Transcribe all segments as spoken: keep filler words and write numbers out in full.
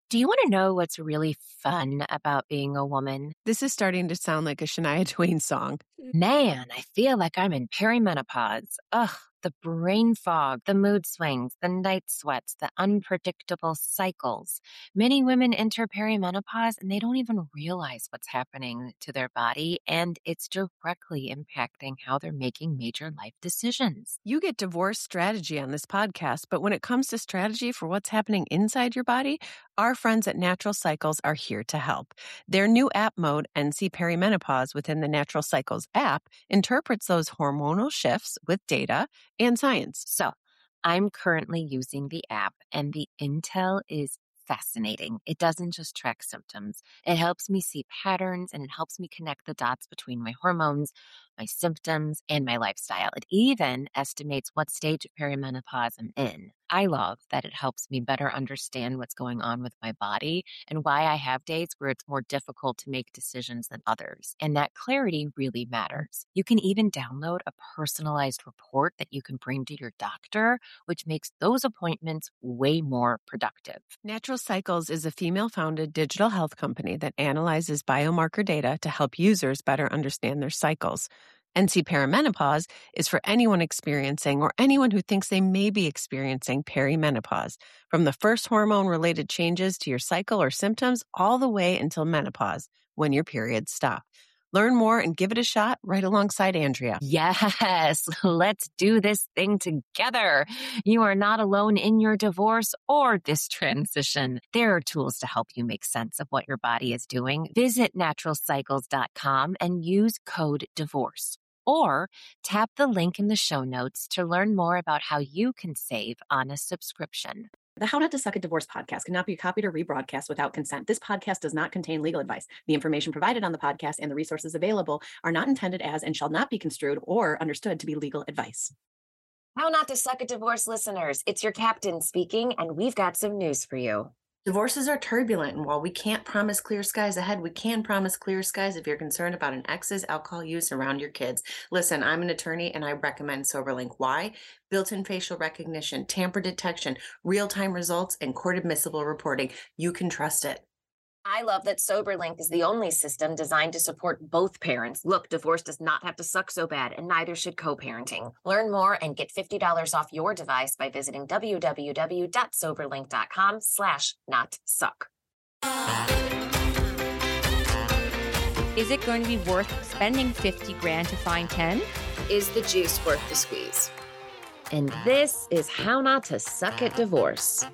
Do you want to know what's really fun about being a woman? This is starting to sound like a Shania Twain song. Man, I feel like I'm in perimenopause. Ugh, the brain fog, the mood swings, the night sweats, the unpredictable cycles. Many women enter perimenopause and they don't even realize what's happening to their body, and it's directly impacting how they're making major life decisions. You get divorce strategy on this podcast, but when it comes to strategy for what's happening inside your body, our friends at Natural Cycles are here to help. Their new app mode, N C Perimenopause, within the Natural Cycles app, interprets those hormonal shifts with data and science. So I'm currently using the app, and the intel is fascinating. It doesn't just track symptoms. It helps me see patterns, and it helps me connect the dots between my hormones, my symptoms, and my lifestyle. It even estimates what stage of perimenopause I'm in. I love that it helps me better understand what's going on with my body and why I have days where it's more difficult to make decisions than others. And that clarity really matters. You can even download a personalized report that you can bring to your doctor, which makes those appointments way more productive. Natural Cycles is a female-founded digital health company that analyzes biomarker data to help users better understand their cycles. N C Perimenopause is for anyone experiencing or anyone who thinks they may be experiencing perimenopause, from the first hormone-related changes to your cycle or symptoms all the way until menopause, when your periods stop. Learn more and give it a shot right alongside Andrea. Yes, let's do this thing together. You are not alone in your divorce or this transition. There are tools to help you make sense of what your body is doing. Visit natural cycles dot com and use code DIVORCE. Or tap the link in the show notes to learn more about how you can save on a subscription. The How Not to Suck at Divorce podcast cannot be copied or rebroadcast without consent. This podcast does not contain legal advice. The information provided on the podcast and the resources available are not intended as and shall not be construed or understood to be legal advice. How Not to Suck at Divorce listeners, it's your captain speaking, and we've got some news for you. Divorces are turbulent, and while we can't promise clear skies ahead, we can promise clear skies if you're concerned about an ex's alcohol use around your kids. Listen, I'm an attorney, and I recommend SoberLink. Why? Built-in facial recognition, tamper detection, real-time results, and court-admissible reporting. You can trust it. I love that SoberLink is the only system designed to support both parents. Look, divorce does not have to suck so bad, and neither should co-parenting. Learn more and get fifty dollars off your device by visiting w w w dot soberlink dot com slash not suck. Is it going to be worth spending fifty grand to find ten? Is the juice worth the squeeze? And this is How Not to Suck at Divorce.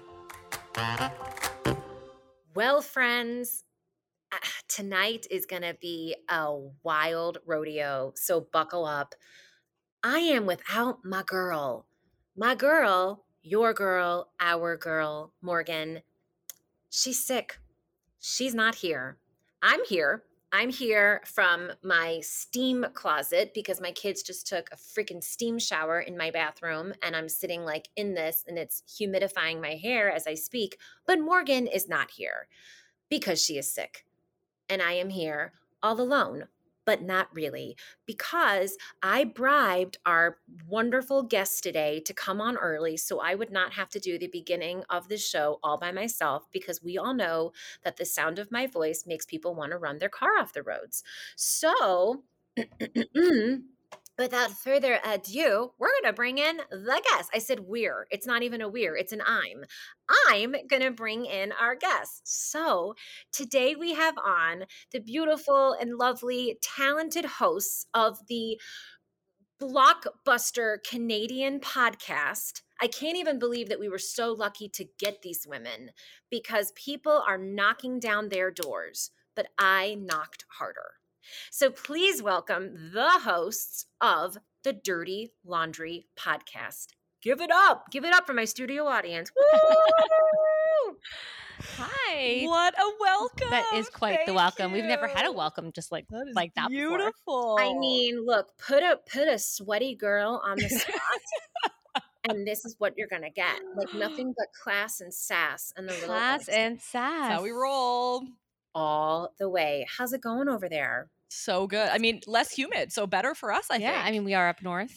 Well, friends, uh, tonight is going to be a wild rodeo, so buckle up. I am without my girl. My girl, your girl, our girl, Morgan. She's sick. She's not here. I'm here. I'm here from my steam closet because my kids just took a freaking steam shower in my bathroom, and I'm sitting like in this, and it's humidifying my hair as I speak. But Morgan is not here because she is sick. And I am here all alone, but not really, because I bribed our wonderful guest today to come on early so I would not have to do the beginning of the show all by myself, because we all know that the sound of my voice makes people want to run their car off the roads. So without further ado, we're going to bring in the guest. I said we're. It's not even a we're. It's an I'm. I'm going to bring in our guest. So today we have on the beautiful and lovely, talented hosts of the blockbuster Canadian podcast. I can't even believe that we were so lucky to get these women, because people are knocking down their doors, but I knocked harder. So please welcome the hosts of the Dirty Laundry podcast. Give it up. Give it up for my studio audience. Woo! Hi. What a welcome. That is quite Thank the welcome. you. We've never had a welcome just like that, is like that beautiful. before. I mean, look, put a put a sweaty girl on the spot. And this is what you're going to get. Like nothing but class and sass and the little Class and sass. That's how we roll. All the way. How's it going over there? So good. I mean, less humid, so better for us, I yeah, think. I mean, we are up north.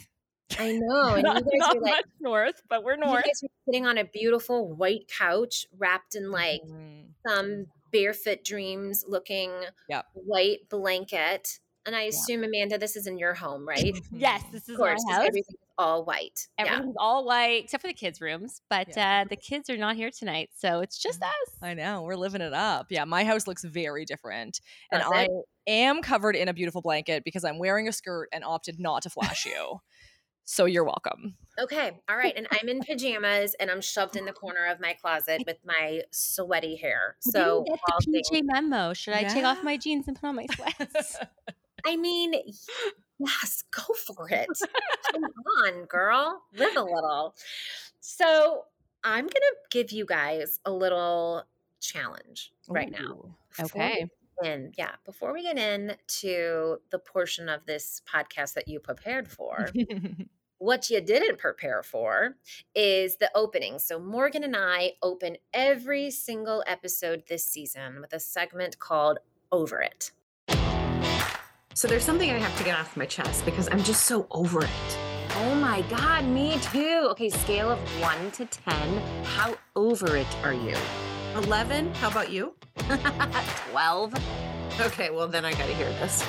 I know. And not, you guys not are like, much north, but we're you north. guys are sitting on a beautiful white couch wrapped in like Mhm. some Barefoot Dreams looking Yep. white blanket. And I assume, Amanda, this is in your home, right? Yes, Mhm. this Of is my course, 'cause house. everything is all white. Yeah. Everything's all white except for the kids' rooms, but Yeah. uh, the kids are not here tonight, so it's just us. I know. We're living it up. Yeah, my house looks very different. And Does I it? am covered in a beautiful blanket because I'm wearing a skirt and opted not to flash you. So you're welcome. Okay. All right. And I'm in pajamas and I'm shoved in the corner of my closet with my sweaty hair. I So didn't get all the P J things- memo. Should I take off Yeah. my jeans and put on my sweats? I mean, yes, go for it. Come on, girl. Live a little. So I'm going to give you guys a little challenge right now. Ooh. Before Okay. we get in, yeah, before we get into the portion of this podcast that you prepared for, what you didn't prepare for is the opening. So Morgan and I open every single episode this season with a segment called Over It. So there's something I have to get off my chest because I'm just so over it. Oh my God, me too. Okay, scale of one to ten. How over it are you? eleven? How about you? twelve. Okay, well, then I got to hear this.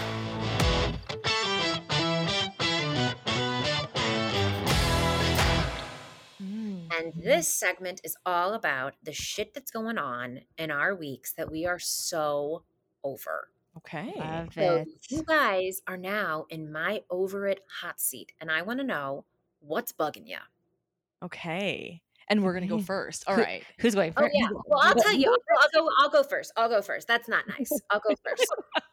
Mm. And this segment is all about the shit that's going on in our weeks that we are so over. Okay. Love So it. you guys are now in my over it hot seat, and I want to know what's bugging you. Okay. And we're gonna go Okay. first. All Who- right. Who's going Oh first? yeah. Well, I'll tell you. I'll, I'll go. I'll go first. I'll go first. That's not nice. I'll go first.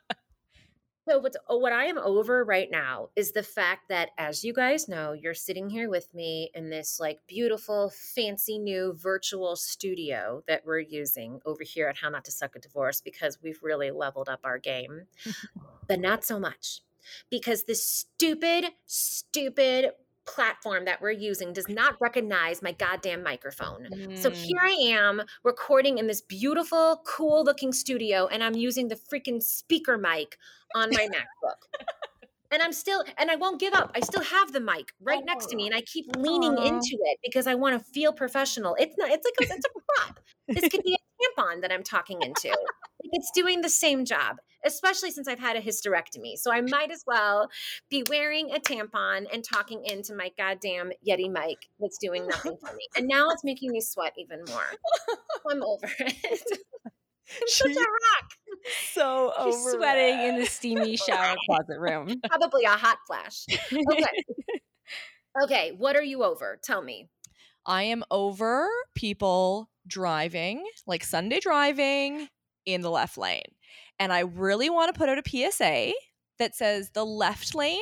So what's oh, what I am over right now is the fact that, as you guys know, you're sitting here with me in this like beautiful, fancy new virtual studio that we're using over here at How Not to Suck a Divorce because we've really leveled up our game, but not so much because this stupid, stupid platform that we're using does not recognize my goddamn microphone. So Mm. here I am recording in this beautiful, cool looking studio, and I'm using the freaking speaker mic on my MacBook. And I'm still, and I won't give up. I still have the mic right next to me, and I keep leaning Aw. into it because I want to feel professional. It's not, it's like a, it's a prop. This could be a tampon that I'm talking into. Like, it's doing the same job, especially since I've had a hysterectomy. So I might as well be wearing a tampon and talking into my goddamn Yeti mic that's doing nothing for me. And now it's making me sweat even more. I'm over it. I'm such She's a rock. so She's over sweating it. in the steamy shower closet room. Probably a hot flash. Okay. Okay. What are you over? Tell me. I am over people driving, like Sunday driving in the left lane. And I really want to put out a P S A that says the left lane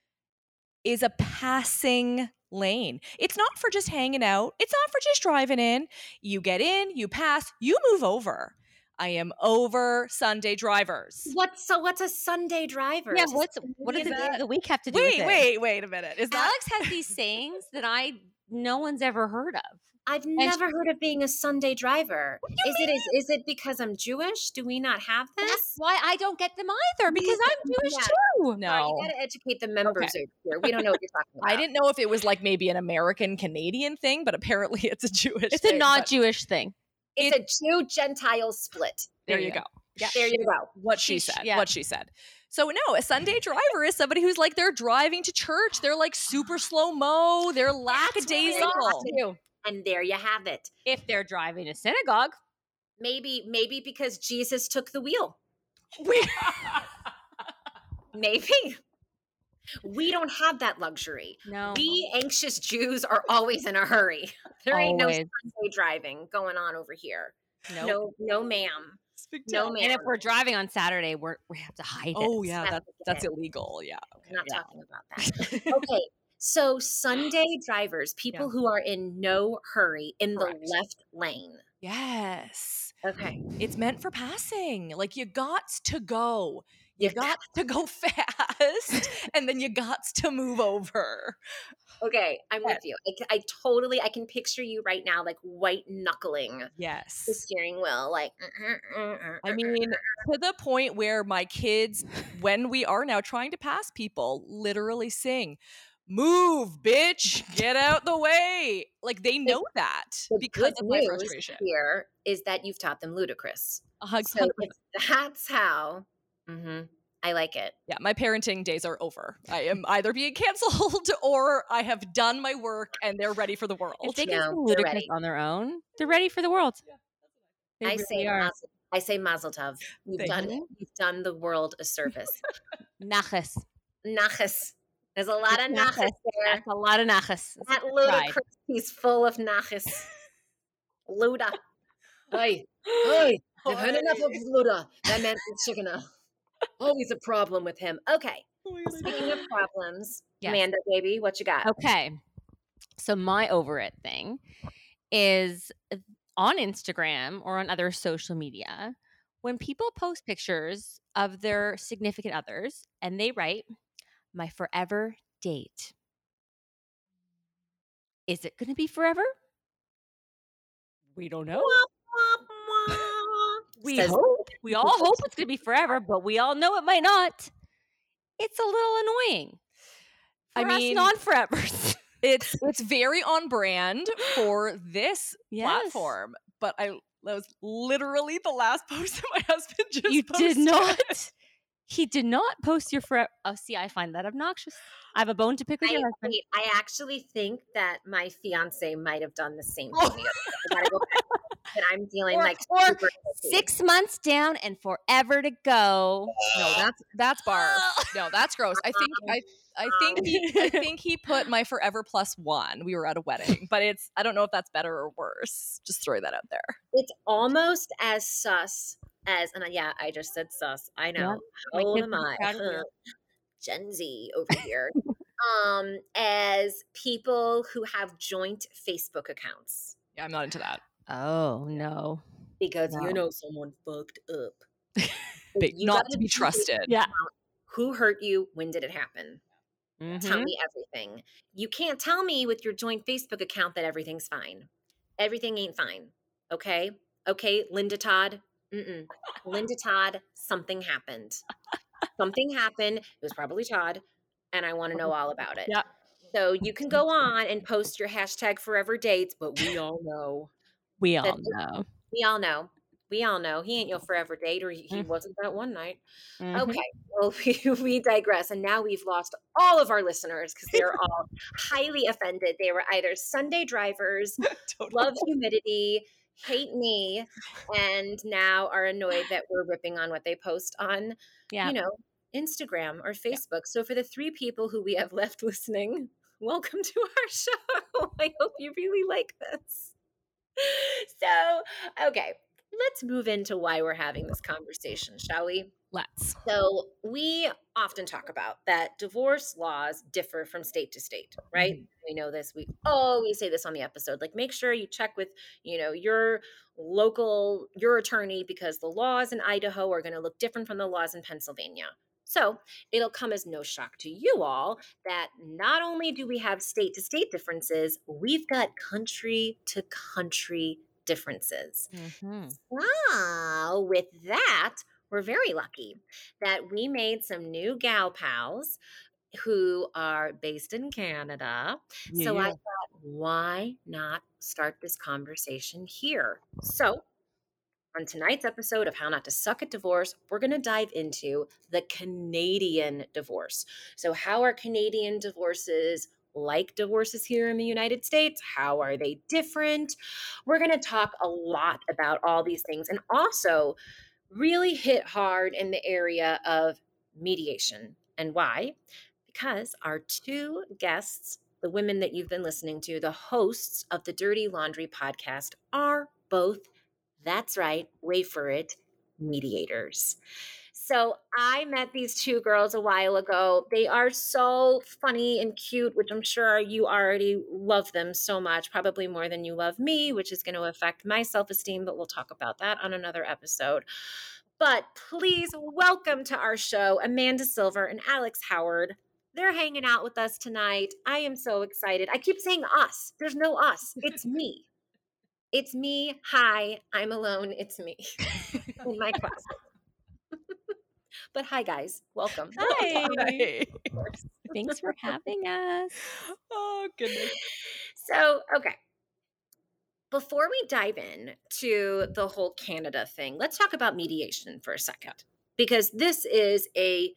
is a passing lane. It's not for just hanging out. It's not for just driving in. You get in, you pass, you move over. I am over Sunday drivers. What's so? What's a Sunday driver? Yeah, Is what's this- what does is the day that- of the week have to do Wait, with it? wait, wait a minute. Is that Alex has these sayings that I no one's ever heard of. I've never heard of being a Sunday driver. Is it is, is it because I'm Jewish? Do we not have That's this? why I don't get them either because I'm Jewish Yeah. too. no? Sorry, you got to educate the members over here. We don't know what you're talking about. I didn't know if it was like maybe an American Canadian thing, but apparently it's a Jewish It's thing. a not but Jewish thing. It's a Jew Gentile split. There There you you go. Yeah. There you go. What she Sheesh, said. yeah. What she said. So no, a Sunday driver is somebody who's like they're driving to church. They're like super slow mo. They're lackadaisical. Too. And there you have it. If they're driving to synagogue, Maybe maybe because Jesus took the wheel. We- Maybe. We don't have that luxury. no. We anxious Jews are always in a hurry. There ain't no Always. Sunday driving going on over here. Nope. No, no, ma'am. Speak No, to- ma'am. And if we're driving on Saturday, we're we have to hide it. Oh yeah, That's that's that's it. illegal. Yeah. I'm not Yeah. talking about that. Okay. So Sunday drivers, people Yeah. who are in no hurry in Correct. the left lane. Yes. Okay. It's meant for passing. Like you got to go. You You've got to go fast, and then you got to move over. Okay, I'm with you. I, c- I totally, I can picture you right now, like white knuckling the Yes. steering wheel, like. I mean, to the point where my kids, when we are now trying to pass people, literally sing, move, bitch, get out the way. Like they know that The because good of my news frustration. here is that you've taught them ludicrous. A hug. So if that's how, mhm, I like it. Yeah, my parenting days are over. I am either being canceled or I have done my work and they're ready for the world. If they can No, sing they're ludicrous ready. on their own, they're ready for the world. They I really say are. mazel, I say mazel tov. You've Thank done you. you've done the world a service. Nachas. Nachas. There's a lot of nachas there. That's a lot of nachas. That Pride. ludicrous piece full of nachas. Luda. Oi, oi, I've had enough of Luda. That man is chicken. Always a problem with him. Okay. Speaking of problems, Yes. Amanda, baby, what you got? Okay. So my over it thing is on Instagram or on other social media, when people post pictures of their significant others and they write, my forever date. Is it going to be forever? We don't know. We Says- hope. We all hope it's going to be forever, but we all know it might not. It's a little annoying. For I us mean- non-forevers. It's it's very on brand for this Yes. platform, but I that was literally the last post that my husband just You posted. did not. He did not post your forever. Oh, see, I find that obnoxious. I have a bone to pick with I, your husband. wait, I actually think that my fiance might have done the same thing. the other day. I gotta go back. But I'm feeling Or- like or super guilty. Six months down and forever to go. No, that's that's Barb. No, that's gross. I think I I think he I think he put my forever plus one. We were at a wedding, but it's I don't know if that's better or worse. Just throwing that out there. It's almost as sus as, and yeah, I just said sus. I know. My How old kids am will be I? proud of you. Gen Z over here. um, as people who have joint Facebook accounts. Yeah, I'm not into that. Oh, no. Because No. you know someone fucked up. Big, You not gotta to be do- trusted. Yeah. Who hurt you? When did it happen? Tell Mhm. me everything. You can't tell me with your joint Facebook account that everything's fine. Everything ain't fine. Okay? Okay, Linda Todd. Mm-mm. Linda Todd, something happened. Something happened. It was probably Todd, and I want to know all about it. Yeah. So you can go on and post your hashtag forever dates, but we all know. We all That's- know. We all know. We all know. He ain't your forever date, or he, he Mm. wasn't that one night. Mhm. Okay, well, we, we digress. And now we've lost all of our listeners because they're all highly offended. They were either Sunday drivers, Totally. love humidity, hate me, and now are annoyed that we're ripping on what they post on, Yeah. you know, Instagram or Facebook. So for the three people who we have left listening, welcome to our show. I hope you really like this. So, okay, let's move into why we're having this conversation, shall we? Let's. So, we often talk about that divorce laws differ from state to state, right? We know this. We always say this on the episode. Like, make sure you check with, you know, your local, your attorney, because the laws in Idaho are going to look different from the laws in Pennsylvania. So, it'll come as no shock to you all that not only do we have state to state differences, we've got country to country differences. Mhm. Wow, with that, we're very lucky that we made some new gal pals who are based in Canada. So I Yeah. thought, why not start this conversation here? So, on tonight's episode of How Not to Suck at Divorce, we're going to dive into the Canadian divorce. So, how are Canadian divorces like divorces here in the United States? How are they different? We're going to talk a lot about all these things and also really hit hard in the area of mediation. And why? Because our two guests, the women that you've been listening to, the hosts of the Dirty Laundry podcast, are both, that's right, wait for it, mediators. So I met these two girls a while ago. They are so funny and cute, which I'm sure you already love them so much, probably more than you love me, which is going to affect my self-esteem, but we'll talk about that on another episode. But please welcome to our show, Amanda Silver and Alex Howard. They're hanging out with us tonight. I am so excited. I keep saying us. There's no us. It's me. It's me. Hi, I'm alone. It's me in my closet. But hi, guys. Welcome. Hi. Hi. Thanks for having us. Oh, goodness. So, okay. Before we dive in to the whole Canada thing, let's talk about mediation for a second, because this is a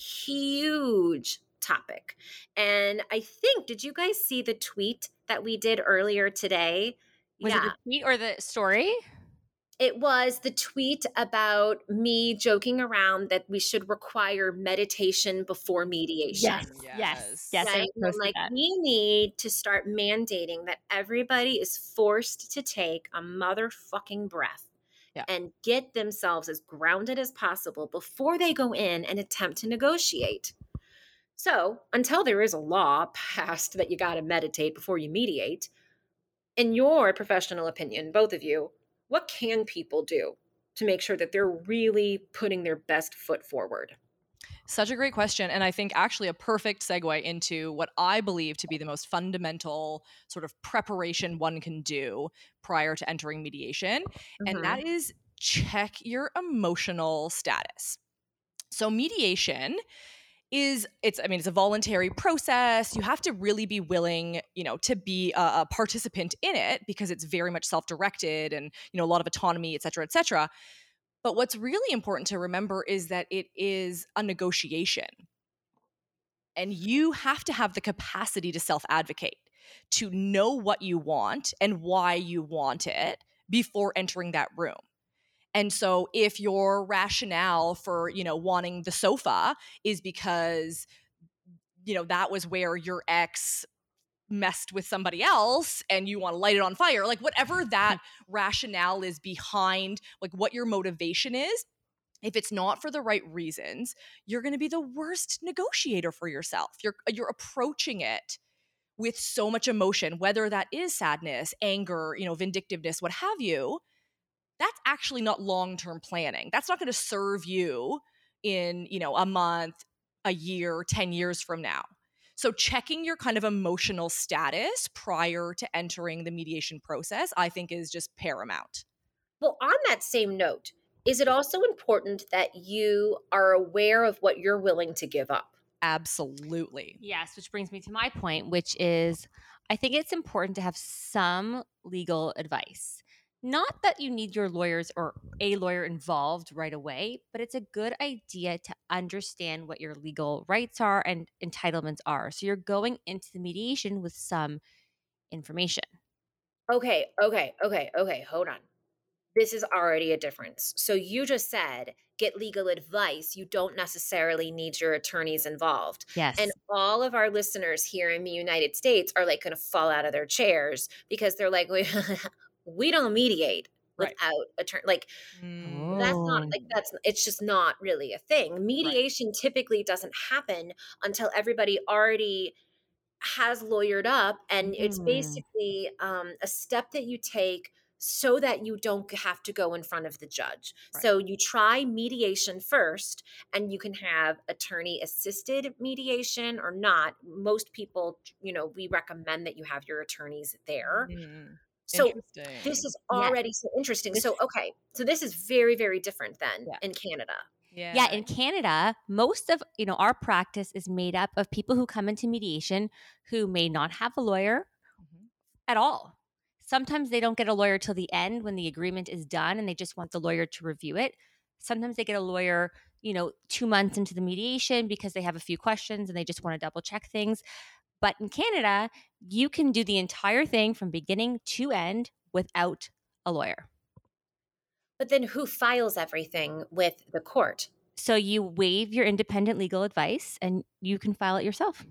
huge topic. And I think, did you guys see the tweet that we did earlier today? Was yeah. it the tweet or the story? It was the tweet about me joking around that we should require meditation before mediation. Yes, yes, yes. Right? I And I'm posted like, that. we need to start mandating that everybody is forced to take a motherfucking breath Yeah. and get themselves as grounded as possible before they go in and attempt to negotiate. So until there is a law passed that you got to meditate before you mediate, in your professional opinion, both of you, what can people do to make sure that they're really putting their best foot forward? Such a great question. And I think actually a perfect segue into what I believe to be the most fundamental sort of preparation one can do prior to entering mediation. Mm-hmm. And that is check your emotional status. So mediation is it's I mean it's a voluntary process. You have to really be willing, you know, to be a, a participant in it because it's very much self-directed and, you know, a lot of autonomy, et cetera, et cetera. But what's really important to remember is that it is a negotiation. And you have to have the capacity to self-advocate, to know what you want and why you want it before entering that room. And so if your rationale for, you know, wanting the sofa is because, you know, that was where your ex messed with somebody else and you want to light it on fire, like whatever that rationale is behind, like what your motivation is, if it's not for the right reasons, you're going to be the worst negotiator for yourself. You're you're approaching it with so much emotion, whether that is sadness, anger, you know, vindictiveness, what have you. That's actually not long-term planning. That's not going to serve you in, you know, a month, a year, ten years from now. So checking your kind of emotional status prior to entering the mediation process, I think is just paramount. Well, on that same note, is it also important that you are aware of what you're willing to give up? Absolutely. Yes, which brings me to my point, which is I think it's important to have some legal advice. Not that you need your lawyers or a lawyer involved right away, but it's a good idea to understand what your legal rights are and entitlements are. So you're going into the mediation with some information. Okay, okay, okay, okay, hold on. This is already a difference. So you just said get legal advice. You don't necessarily need your attorneys involved. Yes. And all of our listeners here in the United States are like going to fall out of their chairs because they're like, we, we don't mediate Right. without attorney. Like Mm. that's not Oh. like that's it's just not really a thing. Mediation typically doesn't happen until everybody already has lawyered up, and it's Mm. basically um, a step that you take so that you don't have to go in front of the judge. Right. So you try mediation first, and you can have attorney assisted mediation or not. Most people, you know, we recommend that you have your attorneys there. Mm. So Interesting. this is Yes. already so interesting. This- So, okay. So this is very, very different then Yeah. in Canada. Yeah. Yeah, in Canada, most of, you know, our practice is made up of people who come into mediation who may not have a lawyer Mhm. at all. Sometimes they don't get a lawyer till the end when the agreement is done and they just want the lawyer to review it. Sometimes they get a lawyer, you know, two months into the mediation because they have a few questions and they just want to double check things. But in Canada, you can do the entire thing from beginning to end without a lawyer. But then who files everything with the court? So you waive your independent legal advice and you can file it yourself.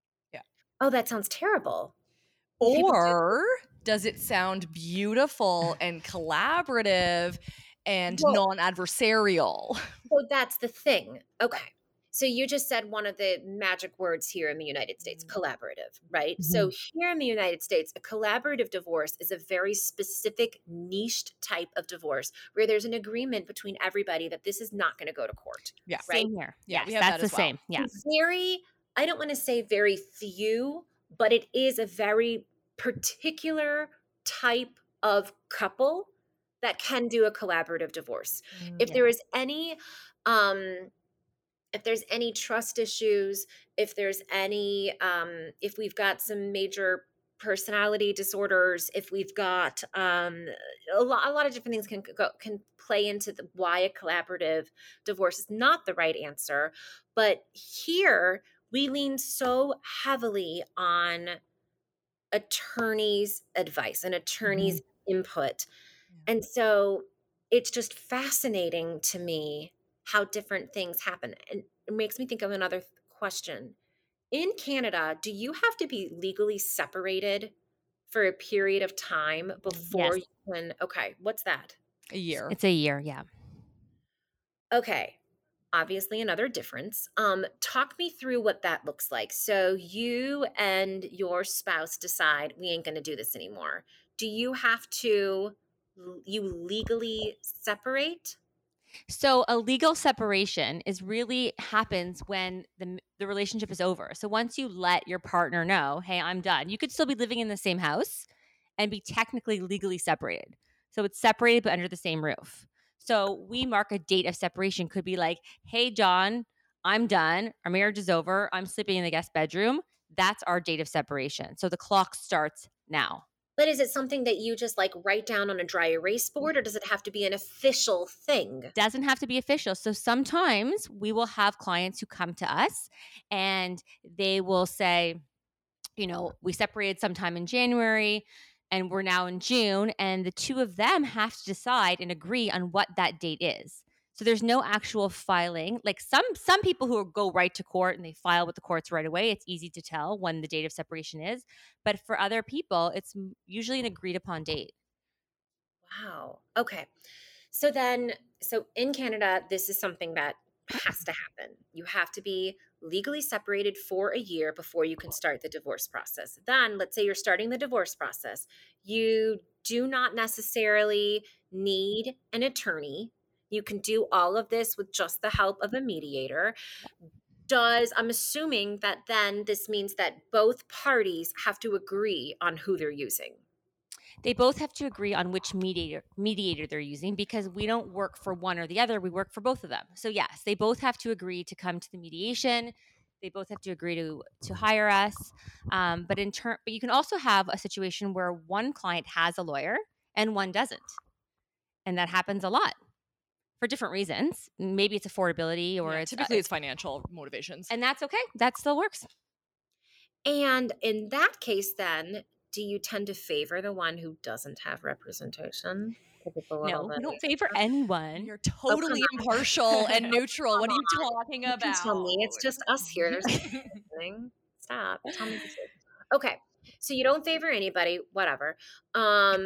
Oh, that sounds terrible. People do- Or does it sound beautiful and collaborative and Well- non-adversarial? So that's the thing. Okay. So you just said one of the magic words here in the United States, collaborative, right? So here in the United States, a collaborative divorce is a very specific niched type of divorce where there's an agreement between everybody that this is not going to go to court. Yeah. Right? Same here. Yeah, Yes, we have that's that the as well. same. Yeah. Very, I don't want to say very few, but it is a very particular type of couple that can do a collaborative divorce. If Mm. there is any um if there's any trust issues, if there's any, um, if we've got some major personality disorders, if we've got um, a lot, a lot of different things can go, can play into the, why a collaborative divorce is not the right answer. But here we lean so heavily on attorneys' advice and attorneys' input. And so it's just fascinating to me how different things happen. And it makes me think of another th- question. In Canada, do you have to be legally separated for a period of time before Yes. you can? Okay, what's that? A year. It's a year, yeah. Okay, obviously another difference. Um, talk me through what that looks like. So you and your spouse decide we ain't going to do this anymore. Do you have to, you legally separate? So a legal separation is really happens when the the relationship is over. So once you let your partner know, "Hey, I'm done." You could still be living in the same house and be technically legally separated. So it's separated but under the same roof. So we mark a date of separation could be like, "Hey John, I'm done. Our marriage is over. I'm sleeping in the guest bedroom." That's our date of separation. So the clock starts now. But is it something that you just like write down on a dry erase board, or does it have to be an official thing? Doesn't have to be official. So sometimes we will have clients who come to us and they will say, you know, we separated sometime in January and we're now in June, and the two of them have to decide and agree on what that date is. So there's no actual filing. Like some some people who go right to court and they file with the courts right away, it's easy to tell when the date of separation is. But for other people, it's m- usually an agreed upon date. Wow. Okay. So then, so in Canada, this is something that has to happen. You have to be legally separated for a year before you can start the divorce process. Then, let's say you're starting the divorce process, you do not necessarily need an attorney. You can do all of this with just the help of a mediator. Does, I'm assuming that then this means that both parties have to agree on who they're using. They both have to agree on which mediator mediator they're using because we don't work for one or the other. We work for both of them. So yes, they both have to agree to come to the mediation. They both have to agree to to hire us. Um, but in turn, but you can also have a situation where one client has a lawyer and one doesn't, and that happens a lot for different reasons. Maybe it's affordability or Yeah, it's typically uh, it's financial motivations. and that's okay. That still works. And in that case, then, do you tend to favor the one who doesn't have representation? 'Cause it's a little No, we bit don't favor anyone. You're Oh, totally come impartial and neutral. What are come you talking You can tell about? me. It's just us here. There's nothing. Stop. Tell me the truth. Okay. So you don't favor anybody, whatever. Um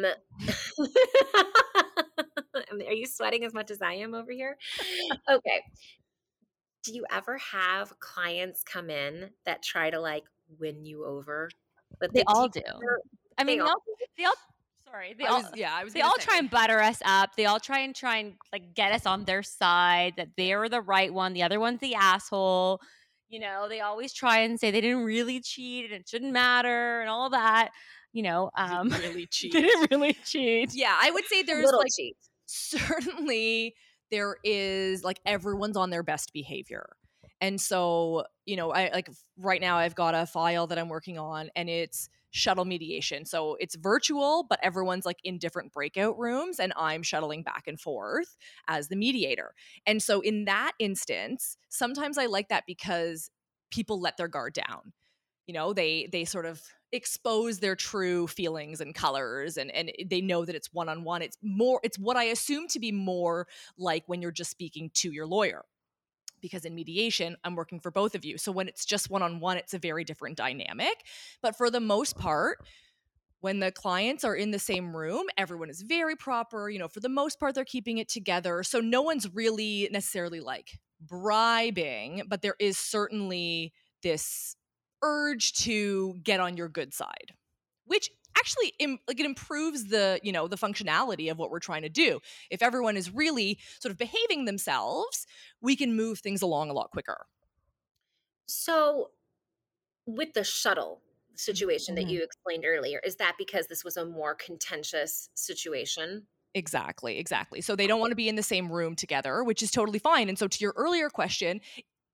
Are you sweating as much as I am over here? Okay. Do you ever have clients come in that try to like win you over? But They they, do all you do. ever- I they mean, they all all, they all sorry, they I all was, yeah, I was they gonna all say. try and butter us up. They all try and try and like get us on their side that they're the right one, the other one's the asshole. You know, they always try and say they didn't really cheat and it shouldn't matter and all that. You know, um, really cheat. they didn't really cheat. Yeah, I would say a there's little like cheat. certainly there is like everyone's on their best behavior. And so, you know, I like right now I've got a file that I'm working on and it's shuttle mediation. So it's virtual, but everyone's like in different breakout rooms and I'm shuttling back and forth as the mediator. And so in that instance, sometimes I like that because people let their guard down. You know, they they sort of expose their true feelings and colors and and they know that it's one-on-one. It's more it's what I assume to be more like when you're just speaking to your lawyer, because in mediation I'm working for both of you. So when it's just one-on-one, it's a very different dynamic. But for the most part, when the clients are in the same room, everyone is very proper. You know, for the most part, they're keeping it together. So no one's really necessarily like bribing, but there is certainly this urge to get on your good side, which actually Im- like it improves the, you know, the functionality of what we're trying to do. If everyone is really sort of behaving themselves, we can move things along a lot quicker. So with the shuttle situation that Mhm. you explained earlier, is that because this was a more contentious situation? Exactly, exactly. So they don't want to be in the same room together, which is totally fine. And so to your earlier question,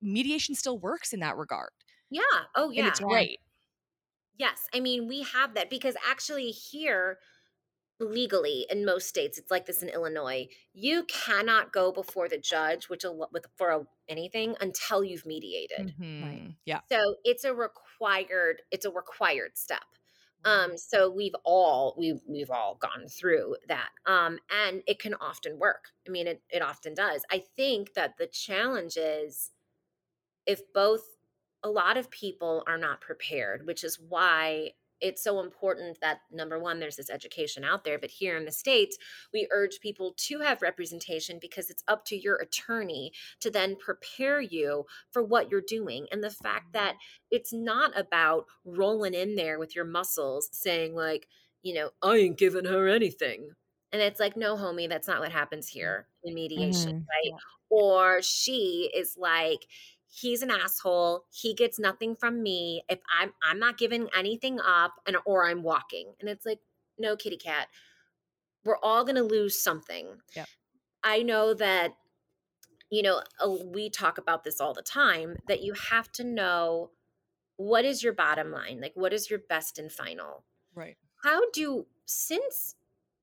mediation still works in that regard. Yeah. Oh, And yeah. it's great. Yes. I mean, we have that because actually here, legally in most states, it's like this in Illinois, you cannot go before the judge, which a, lo- with for a, anything until you've mediated. Mhm. Yeah. So it's a required, it's a required step. Um, so we've all we've we've all gone through that. Um, and it can often work. I mean, it it often does. I think that the challenge is if both a lot of people are not prepared, which is why it's so important that number one, there's this education out there. But here in the States, we urge people to have representation because it's up to your attorney to then prepare you for what you're doing. And the fact that it's not about rolling in there with your muscles saying, like, you know, I ain't giving her anything. And it's like, no, homie, that's not what happens here in mediation, Mhm. right? Yeah. Or she is like, he's an asshole. He gets nothing from me. If I'm I'm not giving anything up and or I'm walking. And it's like, no, kitty cat. We're all going to lose something. Yep. I know that, you know, uh, we talk about this all the time that you have to know what is your bottom line? Like what is your best and final? Right. How do since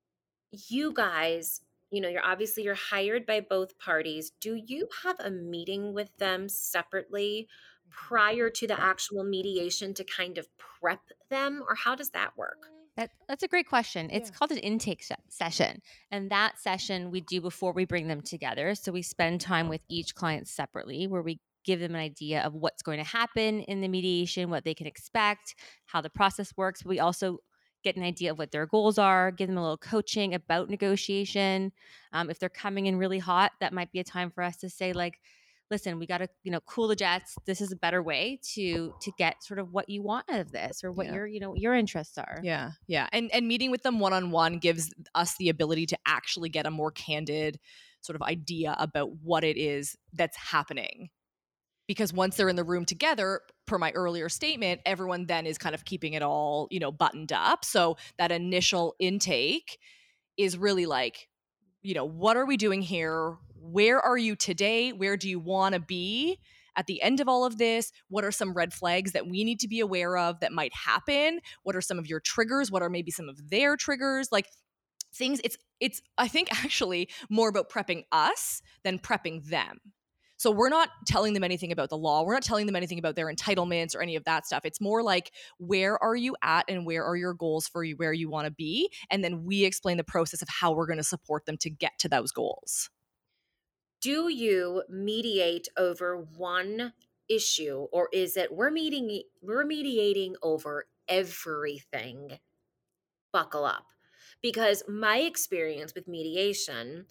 you guys, you know, you're obviously you're hired by both parties. Do you have a meeting with them separately prior to the actual mediation to kind of prep them, or how does that work? That that's a great question. It's Yeah. called an intake se- session, and that session we do before we bring them together. So we spend time with each client separately, where we give them an idea of what's going to happen in the mediation, what they can expect, how the process works. We also get an idea of what their goals are, give them a little coaching about negotiation. Um, if they're coming in really hot, that might be a time for us to say, like, listen, we got to, you know, cool the jets. This is a better way to to get sort of what you want out of this, or what Yeah. your, you know, your interests are. Yeah. Yeah. And and meeting with them one-on-one gives us the ability to actually get a more candid sort of idea about what it is that's happening. Because once they're in the room together, per my earlier statement, everyone then is kind of keeping it all, you know, buttoned up. So that initial intake is really like, you know, what are we doing here? Where are you today? Where do you want to be at the end of all of this? What are some red flags that we need to be aware of that might happen? What are some of your triggers? What are maybe some of their triggers? Like things, it's, it's, I think actually more about prepping us than prepping them. So we're not telling them anything about the law. We're not telling them anything about their entitlements or any of that stuff. It's more like, where are you at and where are your goals for you, where you want to be? And then we explain the process of how we're going to support them to get to those goals. Do you mediate over one issue, or is it we're meeting we're mediating over everything? Buckle up. Because my experience with mediation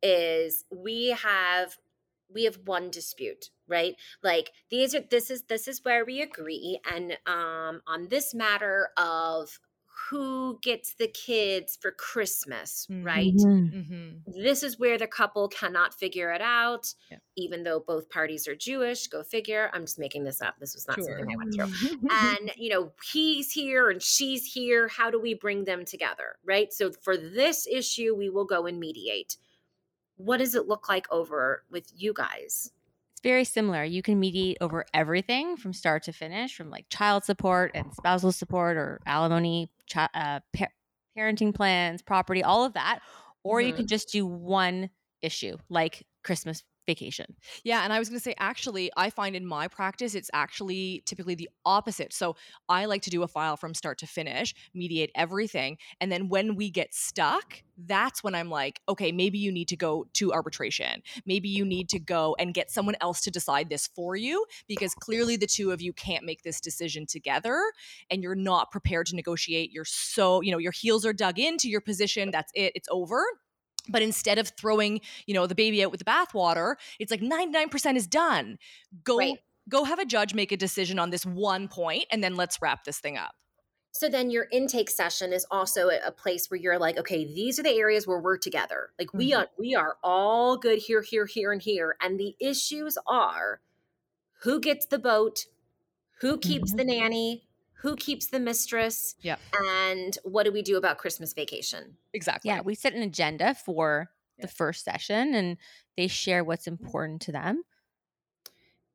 is we have we have one dispute, right? Like these are this is this is where we agree, and um on this matter of who gets the kids for Christmas, right? Mhm. Mm-hmm. This is where the couple cannot figure it out, Yeah. even though both parties are Jewish. Go figure. I'm just making this up. This was not Sure. something I went through. And, you know, he's here and she's here. How do we bring them together? Right. So for this issue, we will go and mediate. What does it look like over with you guys? It's very similar. You can mediate over everything from start to finish, from like child support and spousal support or alimony, chi- uh, pa- parenting plans, property, all of that. Or you Mhm. can just do one issue like Christmas vacation. Yeah, and I was going to say, actually, I find in my practice, it's actually typically the opposite. So I like to do a file from start to finish, mediate everything. And then when we get stuck, that's when I'm like, okay, maybe you need to go to arbitration. Maybe you need to go and get someone else to decide this for you, because clearly the two of you can't make this decision together and you're not prepared to negotiate. You're so, you know, your heels are dug into your position. That's it. It's over. But instead of throwing, you know, the baby out with the bathwater, it's like ninety-nine percent is done. Go, Right. go have a judge make a decision on this one point, and then let's wrap this thing up. So then your intake session is also a a place where you're like, okay, these are the areas where we're together. Like we Mhm. are, we are all good here, here, here, and here. And the issues are who gets the boat, who keeps Mhm. the nanny, who keeps the mistress, Yeah, and what do we do about Christmas vacation? exactly. Yeah, we set an agenda for Yeah. the first session and they share what's important to them.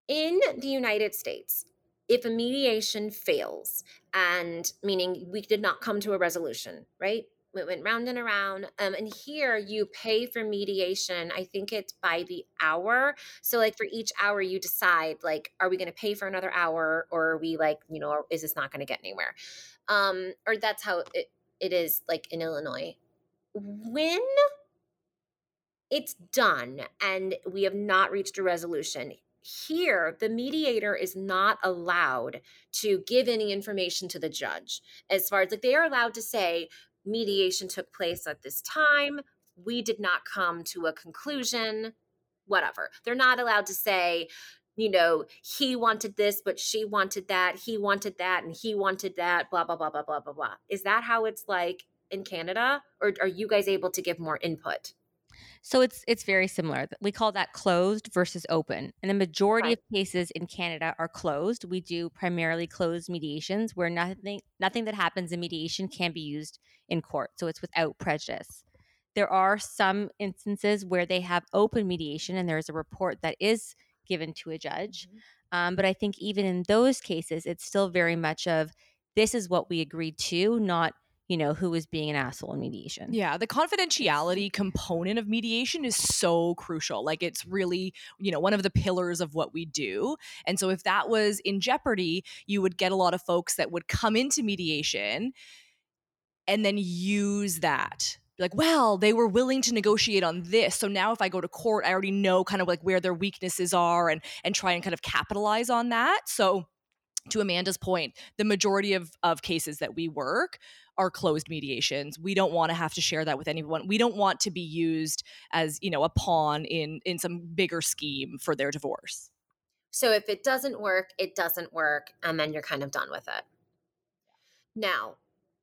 In the United States, if a mediation fails, and meaning we did not come to a resolution, right? It went round and around. Um, and here you pay for mediation. I think it's by the hour. So, like, for each hour, you decide, like, are we going to pay for another hour, or are we, like, you know, or is this not going to get anywhere? Um, or that's how it, it is, like, in Illinois. When it's done and we have not reached a resolution, here the mediator is not allowed to give any information to the judge. As far as, like, they are allowed to say mediation took place at this time, we did not come to a conclusion, whatever. They're not allowed to say, you know, he wanted this but she wanted that, he wanted that and he wanted that, blah blah blah blah blah blah blah. Is that how it's like in Canada, or are you guys able to give more input? So it's it's very similar. We call that closed versus open. And the majority Right. of cases in Canada are closed. We do primarily closed mediations where nothing nothing that happens in mediation can be used in court. So it's without prejudice. There are some instances where they have open mediation and there's a report that is given to a judge. Mhm. Um, but I think even in those cases, it's still very much of this is what we agreed to, not, you know, who was being an asshole in mediation. Yeah, the confidentiality component of mediation is so crucial. Like, it's really, you know, one of the pillars of what we do. And so if that was in jeopardy, you would get a lot of folks that would come into mediation and then use that. Like, well, they were willing to negotiate on this. So now if I go to court, I already know kind of like where their weaknesses are and and try and kind of capitalize on that. So to Amanda's point, the majority of, of cases that we work are closed mediations. We don't want to have to share that with anyone. We don't want to be used as, you know, a pawn in in some bigger scheme for their divorce. So if it doesn't work, it doesn't work, and then you're kind of done with it. Now,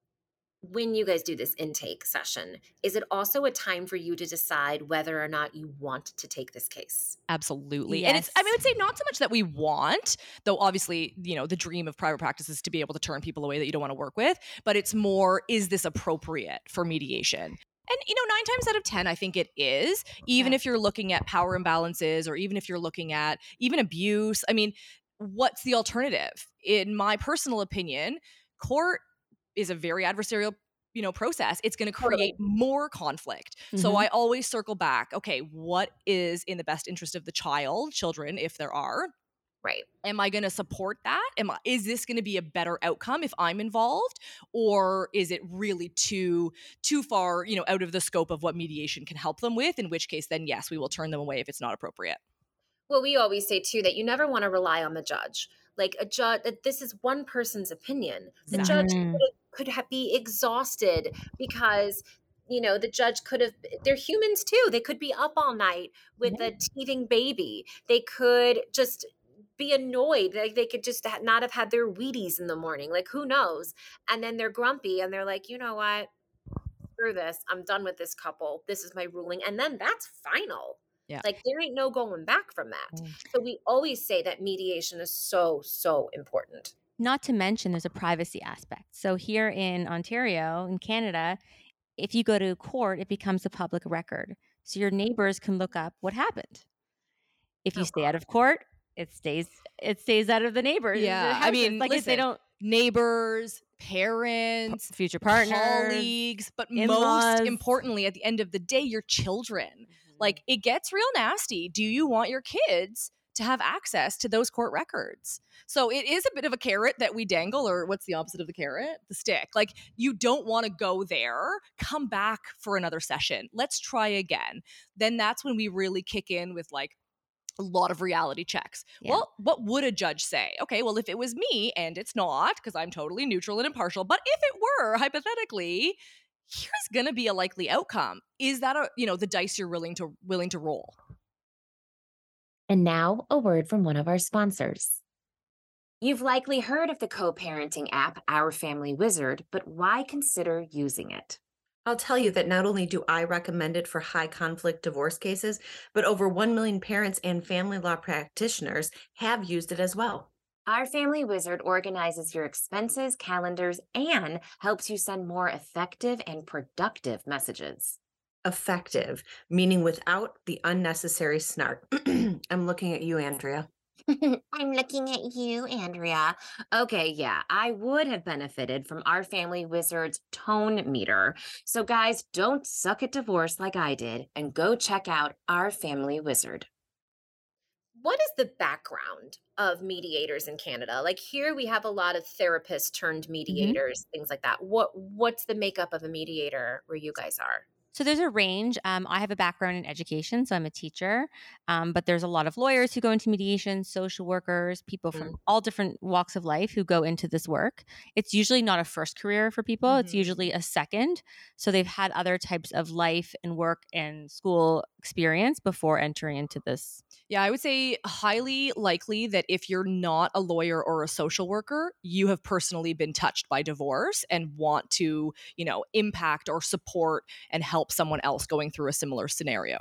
when you guys do this intake session, is it also a time for you to decide whether or not you want to take this case? Absolutely. And it's, I mean, I would say not so much that we want, though obviously, you know, the dream of private practice is to be able to turn people away that you don't want to work with, but it's more, is this appropriate for mediation? And, you know, nine times out of ten, I think it is, even Yeah. if you're looking at power imbalances or even if you're looking at even abuse. I mean, what's the alternative? In my personal opinion, court is a very adversarial, you know, process. It's going to create more conflict. So Mhm. I always circle back. Okay, what is in the best interest of the child, children, if there are? Right. Am I going to support that? Am I, is this going to be a better outcome if I'm involved, or is it really too too far, you know, out of the scope of what mediation can help them with? In which case, then yes, we will turn them away if it's not appropriate. Well, we always say too that you never want to rely on the judge. Like, a judge, that this is one person's opinion. The judge Mhm. could, could have, be exhausted because, you know, the judge could have, they're humans too. They could be up all night with a teething baby. They could just be annoyed. Like, they could just ha- not have had their Wheaties in the morning. Like, who knows? And then they're grumpy and they're like, you know what? Screw this. I'm done with this couple. This is my ruling. And then that's final. Yeah. Like, there ain't no going back from that. Mm. So we always say that mediation is so, so important. Not to mention there's a privacy aspect. So here in Ontario, in Canada, if you go to court, it becomes a public record. So your neighbors can look up what happened. If you Oh, stay out of court, it stays it stays out of the neighbors. Yeah, I houses. mean, like if they listen, don't neighbors, parents, future partners, colleagues, but in-laws. most importantly, at the end of the day, your children. Mhm. Like, it gets real nasty. Do you want your kids to have access to those court records? So it is a bit of a carrot that we dangle, or what's the opposite of the carrot? The stick. Like, you don't want to go there. Come back for another session. Let's try again. Then that's when we really kick in with, like, a lot of reality checks. Yeah. Well, what would a judge say? Okay, well, if it was me, and it's not, because I'm totally neutral and impartial, but if it were, hypothetically, here's going to be a likely outcome. Is that a, you know, the dice you're willing to willing to roll? And now, a word from one of our sponsors. You've likely heard of the co-parenting app, Our Family Wizard, but why consider using it? I'll tell you that not only do I recommend it for high conflict divorce cases, but over one million parents and family law practitioners have used it as well. Our Family Wizard organizes your expenses, calendars, and helps you send more effective and productive messages. Effective, meaning without the unnecessary snark. I'm looking at you, Andrea. I'm looking at you, Andrea. Okay, yeah, I would have benefited from our family wizard's tone meter. So, guys, don't suck at divorce like I did and go check out our family wizard. What is the background of mediators in Canada? Like here we have a lot of therapists turned Mhm. mediators, things like that. What what's the makeup of a mediator where you guys are? So there's a range. Um, I have a background in education, so I'm a teacher. Um, but there's a lot of lawyers who go into mediation, social workers, people Mm. from all different walks of life who go into this work. It's usually not a first career for people, it's Mhm. usually a second. So they've had other types of life and work and school experience before entering into this. Yeah, I would say highly likely that if you're not a lawyer or a social worker, you have personally been touched by divorce and want to, you know, impact or support and help someone else going through a similar scenario.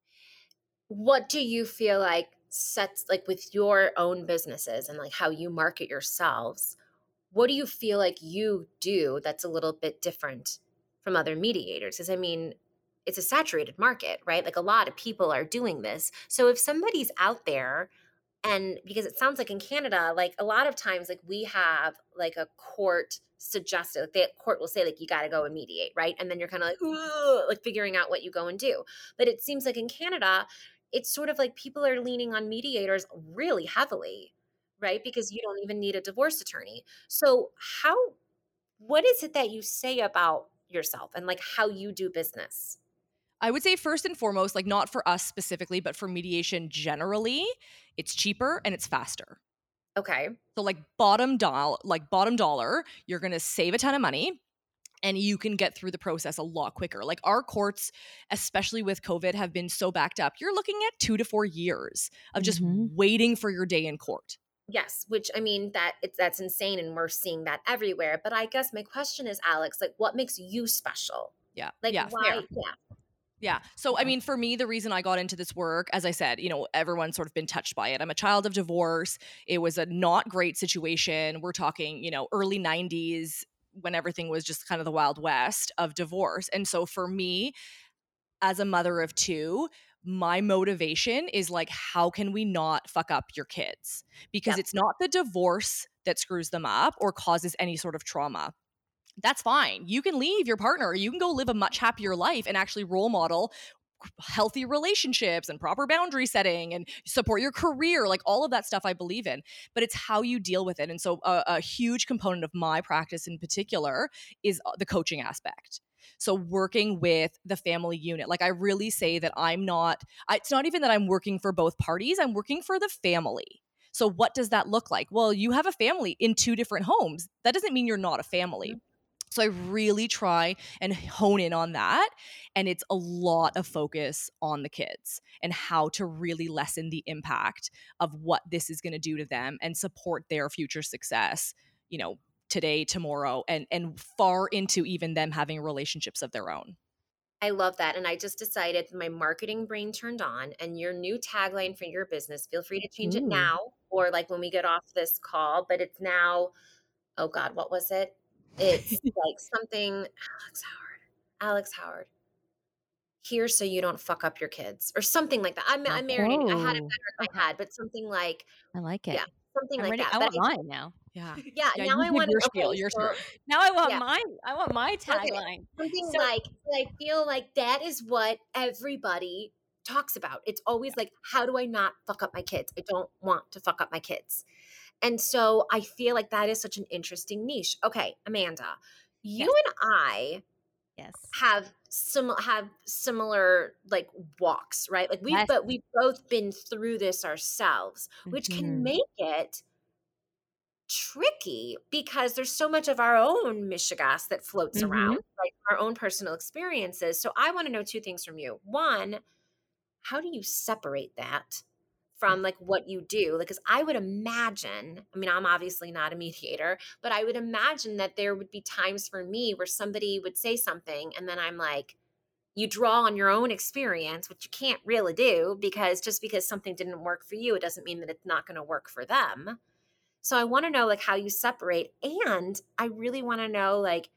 What do you feel like sets like with your own businesses and like how you market yourselves? What do you feel like you do that's a little bit different from other mediators? Because I mean, it's a saturated market, right? Like a lot of people are doing this. So if somebody's out there, and because it sounds like in Canada, like a lot of times, like we have like a court suggested, like the court will say, like, you got to go and mediate, right? And then you're kind of like, "Ooh," like figuring out what you go and do. But it seems like in Canada, it's sort of like people are leaning on mediators really heavily, right? Because you don't even need a divorce attorney. So, how, what is it that you say about yourself and like how you do business? I would say first and foremost, like not for us specifically, but for mediation generally, it's cheaper and it's faster. Okay. So like bottom dollar, like bottom dollar, you're going to save a ton of money and you can get through the process a lot quicker. Like our courts, especially with COVID, have been so backed up. You're looking at two to four years of just Mhm. waiting for your day in court. Yes, which I mean that it's that's insane and we're seeing that everywhere. But I guess my question is, Alex, like what makes you special? Yeah. Like Yeah. why? Fair. Yeah. Yeah. So, I mean, for me, the reason I got into this work, as I said, you know, everyone's sort of been touched by it. I'm a child of divorce. It was a not great situation. We're talking, you know, early nineties when everything was just kind of the Wild West of divorce. And so for me, as a mother of two, my motivation is like, how can we not fuck up your kids? Because Yep. it's not the divorce that screws them up or causes any sort of trauma. That's fine. You can leave your partner. You can go live a much happier life and actually role model healthy relationships and proper boundary setting and support your career, like all of that stuff I believe in. But it's how you deal with it. And so a, a huge component of my practice in particular is the coaching aspect. So working with the family unit, like I really say that I'm not, I, it's not even that I'm working for both parties, I'm working for the family. So what does that look like? Well, you have a family in two different homes. That doesn't mean you're not a family. Mhm. So I really try and hone in on that. And it's a lot of focus on the kids and how to really lessen the impact of what this is going to do to them and support their future success, you know, today, tomorrow, and and far into even them having relationships of their own. I love that. And I just decided my marketing brain turned on and your new tagline for your business, feel free to change it Ooh. now or like when we get off this call, but it's now, oh God, what was it? It's like something Alex Howard. Alex Howard. Here so you don't fuck up your kids or something like that. I'm I'm marinating. I had it Oh, better in my head, but something like, I like it. yeah, something I'm like ready. that. I But want I mine now. Yeah. yeah, Yeah, now you I give want your to spiel, okay, your so turn. Now I want yeah. mine. I want my Okay. tagline. Something So like I feel like that is what everybody talks about. It's always like, how do I not fuck up my kids? I don't want to fuck up my kids. And so I feel like that is such an interesting niche. Okay, Amanda, you yes, and I yes, have some have similar like walks, right? Like we've yes. but we've both been through this ourselves, which can Mhm. make it tricky because there's so much of our own mishigas that floats around, Mhm. like our own personal experiences. So I want to know two things from you. One, how do you separate that from like what you do? Like, because I would imagine, I mean, I'm obviously not a mediator, but I would imagine that there would be times for me where somebody would say something and then I'm like, you draw on your own experience, which you can't really do because just because something didn't work for you, it doesn't mean that it's not going to work for them. So I want to know like how you separate. And I really want to know like,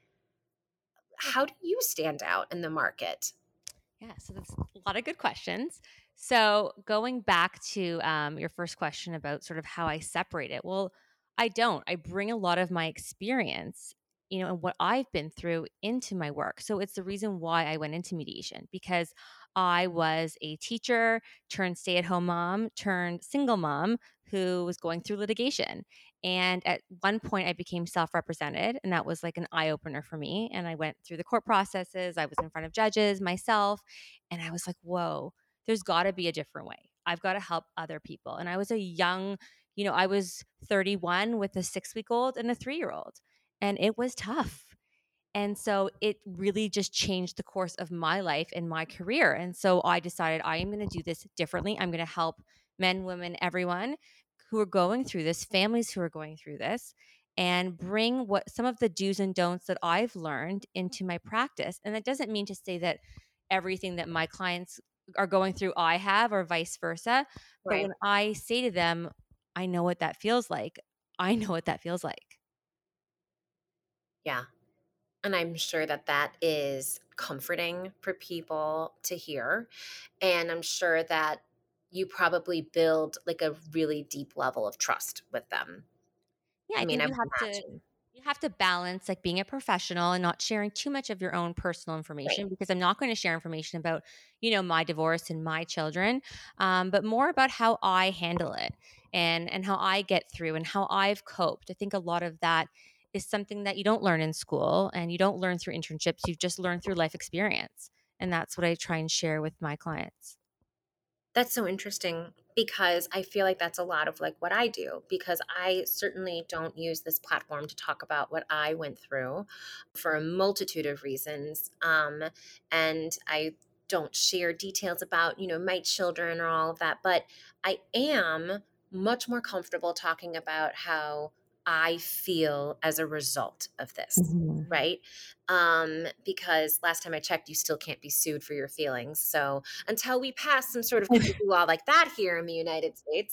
how do you stand out in the market? Yeah, so that's a lot of good questions. So going back to um, your first question about sort of how I separate it, well, I don't. I bring a lot of my experience, you know, and what I've been through into my work. So it's the reason why I went into mediation because I was a teacher turned stay at home mom turned single mom who was going through litigation. And at one point, I became self represented, and that was like an eye opener for me. And I went through the court processes, I was in front of judges myself, and I was like, whoa, there's got to be a different way. I've got to help other people. And I was a young, you know, I was thirty-one with a six week old and a three year old, and it was tough. And so it really just changed the course of my life and my career. And so I decided I am going to do this differently. I'm going to help men, women, everyone who are going through this, families who are going through this, and bring what some of the do's and don'ts that I've learned into my practice. And that doesn't mean to say that everything that my clients are going through I have or vice versa. But Right. when I say to them, I know what that feels like, I know what that feels like. Yeah. And I'm sure that that is comforting for people to hear. And I'm sure that you probably build like a really deep level of trust with them. Yeah, I I mean, think I you would have to imagine. you have to balance like being a professional and not sharing too much of your own personal Right. information because I'm not going to share information about, you know, my divorce and my children, um, but more about how I handle it and and how I get through and how I've coped. I think a lot of that is something that you don't learn in school and you don't learn through internships. You've just learned through life experience, and that's what I try and share with my clients. That's so interesting because I feel like that's a lot of like what I do because I certainly don't use this platform to talk about what I went through for a multitude of reasons. Um, and I don't share details about, you know, my children or all of that, but I am much more comfortable talking about how I feel as a result of this. Mhm. Right. Um, because last time I checked, you still can't be sued for your feelings. So, until we pass some sort of crazy law like that here in the United States.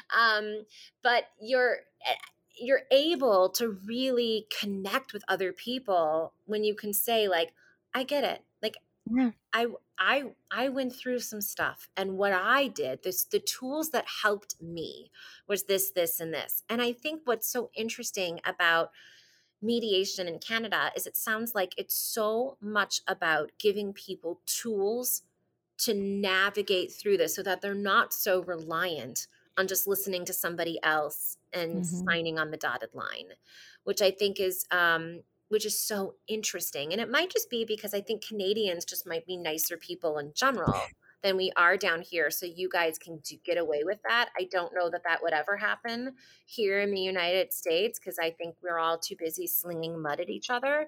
Um, but you're eh, you're able to really connect with other people when you can say like, I get it. Like Yeah. I I I went through some stuff and what I did, this the tools that helped me was this, this, and this. And I think what's so interesting about mediation in Canada is it sounds like it's so much about giving people tools to navigate through this so that they're not so reliant on just listening to somebody else and Mhm. signing on the dotted line, which I think is um, which is so interesting. And it might just be because I think Canadians just might be nicer people in general than we are down here. So you guys can do, get away with that. I don't know that that would ever happen here in the United States because I think we're all too busy slinging mud at each other.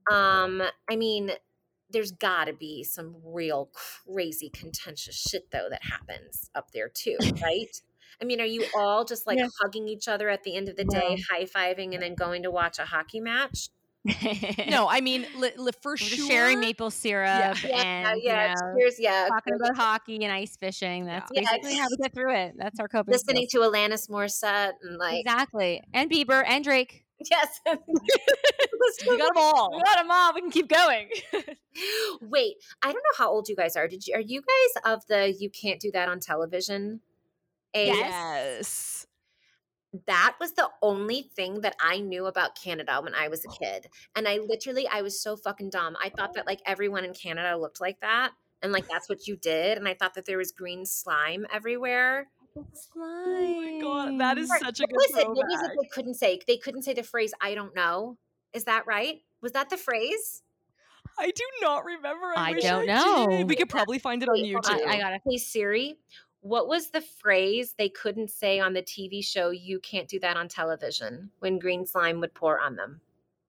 Um, I mean, there's got to be some real crazy contentious shit though that happens up there too, right? I mean, are you all just like Yeah. hugging each other at the end of the No. day, high-fiving, and then going to watch a hockey match? No, I mean, li- li- for We're just sure. sharing maple syrup Yeah, and yeah, you know, cheers, yeah. talking about hockey and ice fishing. That's Yeah. basically how we get through it. That's our coping Listening skills. to Alanis Morissette and like Exactly. And Bieber and Drake. yes. We got them all. We got them all. We can keep going. Wait, I don't know how old you guys are. Did you are you guys of the you can't do that on television age? Yes. That was the only thing that I knew about Canada when I was a kid. And I literally I was so fucking dumb. I thought that like everyone in Canada looked like that and like that's what you did and I thought that there was green slime everywhere. Oh my god, that is Right. such a What good was it? What was it throwback. they couldn't say? They couldn't say the phrase I don't know. Is that right? Was that the phrase? I do not remember. I, I wish don't I know. did. We could probably find it on Wait, hold YouTube. on. I, I gotta. Hey Siri, what was the phrase they couldn't say on the T V show You Can't Do That on Television when green slime would pour on them?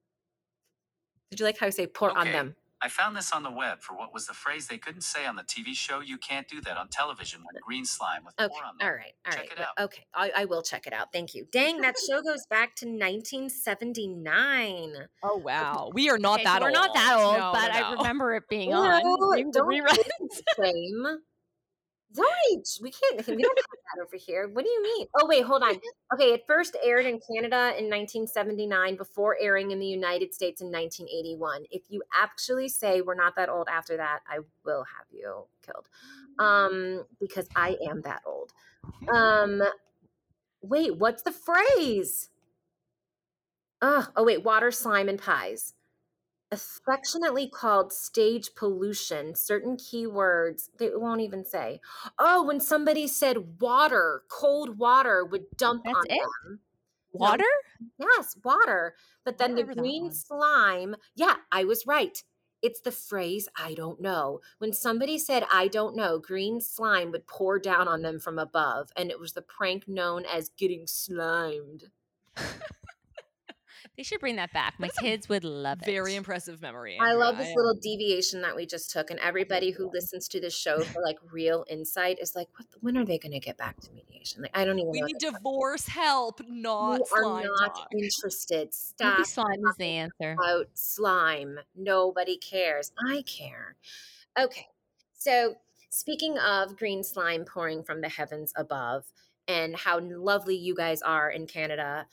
Did you like how I say pour on Okay, them? I found this on the web for what was the phrase they couldn't say on the T V show You Can't Do That on Television when green slime with Okay. pour on them. All right. All Check right. it out. Okay. I, I will check it out. Thank you. Dang, that show goes back to nineteen seventy-nine. Oh wow, we are not Okay, so that we're old. not that old, No, but no, I no. remember it being No, on. Doing the don't reruns. claim. Zoe, we can't, we don't have that over here. What do you mean? Oh, wait, hold on. Okay, it first aired in Canada in nineteen seventy-nine before airing in the United States in nineteen eighty-one. If you actually say we're not that old after that, I will have you killed. Um, because I am that old. Um, wait, what's the phrase? Uh, oh, wait, water, slime, and pies. Affectionately called stage pollution. Certain keywords they won't even say. Oh, when somebody said water, cold water would dump That's on it? them. No, Water? yes, water. But then the Whatever that green one. slime, yeah, I was right. It's the phrase, I don't know. When somebody said, I don't know, green slime would pour down on them from above. And it was the prank known as getting slimed. They should bring that back. My That's a kids would love it. Very impressive memory. I Andrea. love this I, little um, deviation that we just took. And everybody who listens to this show for like real insight is like, what, the- when are they going to get back to mediation? Like, I don't even we know. need what they're talking divorce help, about. not You are slime not talk. interested. Maybe Stop slime is the answer. about slime. Nobody cares. I care. Okay. So speaking of green slime pouring from the heavens above and how lovely you guys are in Canada,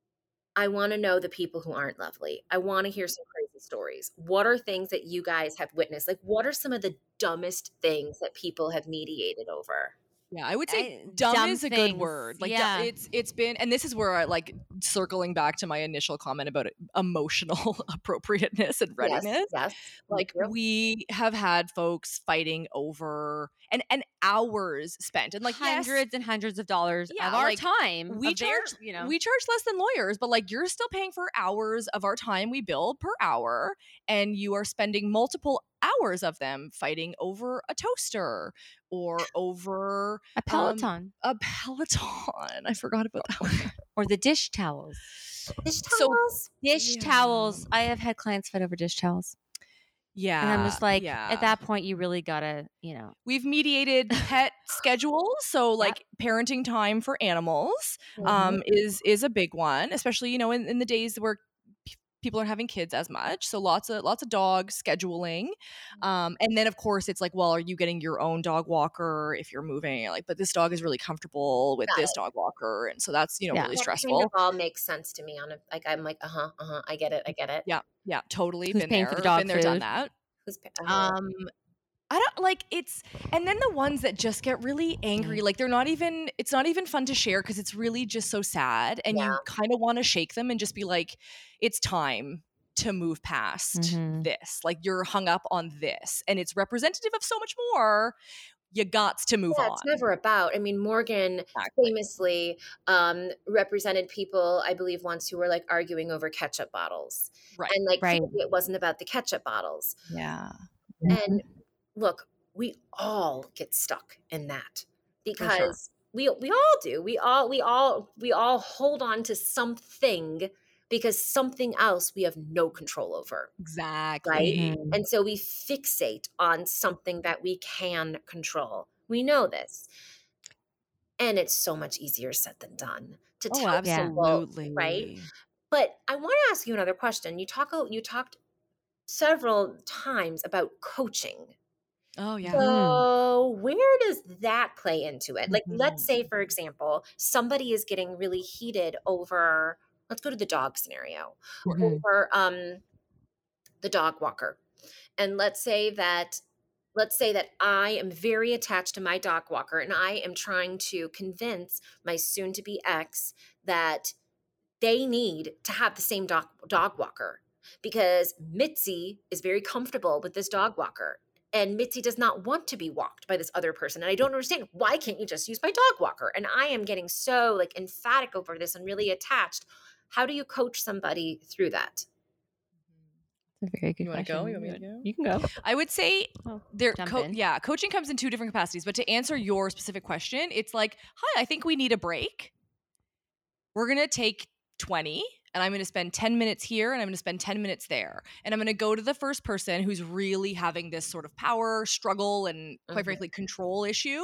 I want to know the people who aren't lovely. I want to hear some crazy stories. What are things that you guys have witnessed? Like, what are some of the dumbest things that people have mediated over? Yeah, I would say I- dumb, dumb is a things, good word. Like yeah. du- it's it's been, and this is where I like circling back to my initial comment about emotional appropriateness and readiness. Yes, yes. Like Thank you. we have had folks fighting over and and hours spent, and like hundreds yes, and hundreds of dollars Yeah, of our like, time. we of their, charge you know, we charge less than lawyers, but like you're still paying for hours of our time we bill per hour, and you are spending multiple hours of them fighting over a toaster or over a Peloton um, a Peloton. I forgot about that one. or the dish towels. Dish So- towels? Dish Yeah. towels. I have had clients fight over dish towels. Yeah, And I'm just like, yeah. at that point, you really gotta, you know. We've mediated pet schedules, so like parenting time for animals um, is is a big one, especially you know in, in the days where p- people aren't having kids as much. So lots of lots of dog scheduling, um, and then of course it's like, well, are you getting your own dog walker if you're moving? Like, but this dog is really comfortable with Got this dog walker, and so that's you know Yeah. really That kind stressful. of all makes sense to me. On a like, I'm like, uh huh, uh huh. I get it. I get it. Yeah, yeah, totally. Who's been paying there, for the dog been there, done food? that. Who's pa- uh-huh. Um, I don't like it's, and then the ones that just get really angry, like they're not even, it's not even fun to share because it's really just so sad, and Yeah. you kind of want to shake them and just be like, it's time to move past Mhm. this. Like you're hung up on this, and it's representative of so much more. You got to move Yeah, on. it's never about. I mean, Morgan Exactly. famously um, represented people, I believe, once who were like arguing over ketchup bottles, Right. and like Right. clearly it wasn't about the ketchup bottles. Yeah. And look, we all get stuck in that because we we all do. We all we all we all hold on to something because something else we have no control over. Exactly. Right? Mhm. And so we fixate on something that we can control. We know this. And it's so much easier said than done to Oh, tell people, absolutely. right? But I want to ask you another question. You talk you talked several times about coaching. Oh yeah. So where does that play into it? Like, let's Mhm. say, for example, somebody is getting really heated over, let's go to the dog scenario, Mhm. over um, the dog walker. And let's say that, let's say that I am very attached to my dog walker and I am trying to convince my soon to be ex that they need to have the same dog, dog walker because Mitzi is very comfortable with this dog walker. And Mitzi does not want to be walked by this other person. And I don't understand, why can't you just use my dog walker? And I am getting so like emphatic over this and really attached. How do you coach somebody through that? That's a very good You wanna question. go? You want me to go? You can go. I would say Oh, there jump co- in. yeah, coaching comes in two different capacities, but to answer your specific question, it's like, hi, I think we need a break. We're going to take twenty and I'm going to spend ten minutes here and I'm going to spend ten minutes there. And I'm going to go to the first person who's really having this sort of power struggle and quite Mhm. frankly control issue.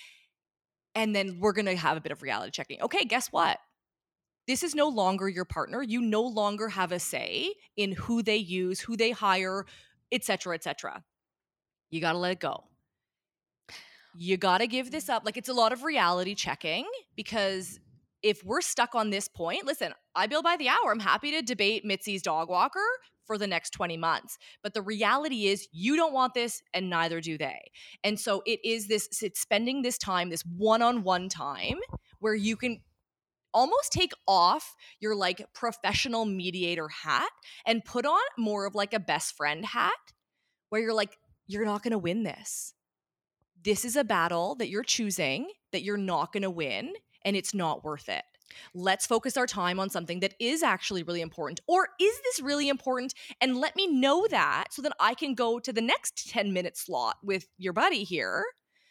And then we're going to have a bit of reality checking. Okay, guess what? This is no longer your partner. You no longer have a say in who they use, who they hire, et cetera, et cetera. You got to let it go. you got to give this up. Like, it's a lot of reality checking, because if we're stuck on this point, listen, I bill by the hour. I'm happy to debate Mitzi's dog walker for the next twenty months. But the reality is you don't want this, and neither do they. And so it is this, it's spending this time, this one-on-one time where you can almost take off your like professional mediator hat and put on more of like a best friend hat, where you're like, you're not going to win this. This is a battle that you're choosing that you're not going to win, and it's not worth it. Let's focus our time on something that is actually really important. Or is this really important? And let me know that so that I can go to the next ten minute slot with your buddy here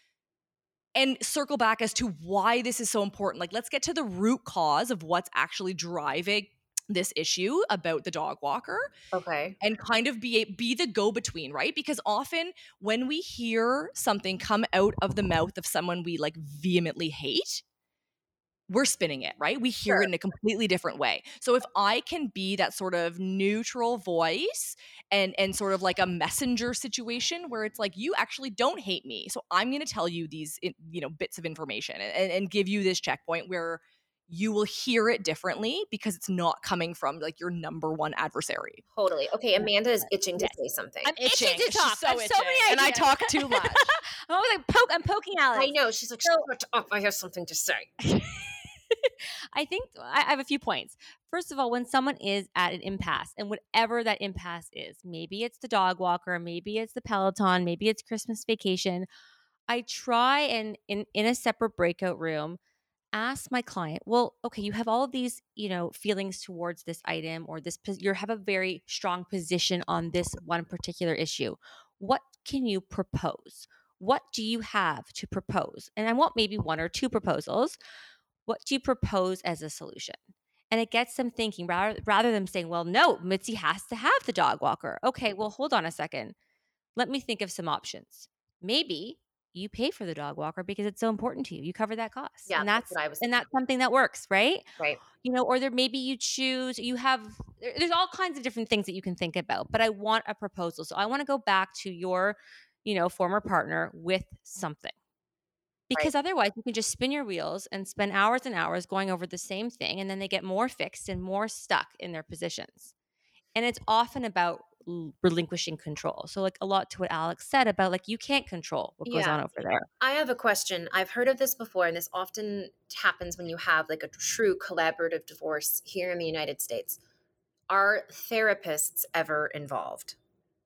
and circle back as to why this is so important. Like, let's get to the root cause of what's actually driving this issue about the dog walker. Okay. And kind of be a, be the go-between, right? Because often when we hear something come out of the mouth of someone we like vehemently hate, we're spinning it, right? We hear Sure. it in a completely different way. So if I can be that sort of neutral voice and and sort of like a messenger situation where it's like, you actually don't hate me, so I'm going to tell you these, you know, bits of information and, and give you this checkpoint where you will hear it differently because it's not coming from like your number one adversary. Totally. Okay, Amanda is itching to Yes. say something. I'm itching, Itching. to She's talk. so I have so many itching. ideas. And I talk too much. I'm always like, poke, I'm poking Alex. I know. She's like, So- shut up. I have something to say. I think I I have a few points. First of all, when someone is at an impasse, and whatever that impasse is, maybe it's the dog walker, maybe it's the Peloton, maybe it's Christmas vacation, I try and in, in a separate breakout room, ask my client, well, okay, you have all of these, you know, feelings towards this item, or this, pos- you have a very strong position on this one particular issue. What can you propose? What do you have to propose? And I want maybe one or two proposals. What do you propose as a solution? And it gets them thinking, rather, rather than saying, well, no, Mitzi has to have the dog walker. Okay, well, hold on a second. Let me think of some options. Maybe you pay for the dog walker because it's so important to you. You cover that cost. Yeah, and that's that's, what I was and that's something that works, right? Right. You know, or there maybe you choose, you have, there- there's all kinds of different things that you can think about, but I want a proposal. So I want to go back to your, you know, former partner with something. Because otherwise you can just spin your wheels and spend hours and hours going over the same thing, and then they get more fixed and more stuck in their positions. And it's often about l- relinquishing control. So like a lot to what Alex said about like, you can't control what goes Yeah. on over there. I have a question. I've heard of this before, and this often happens when you have like a true collaborative divorce here in the United States. Are therapists ever involved?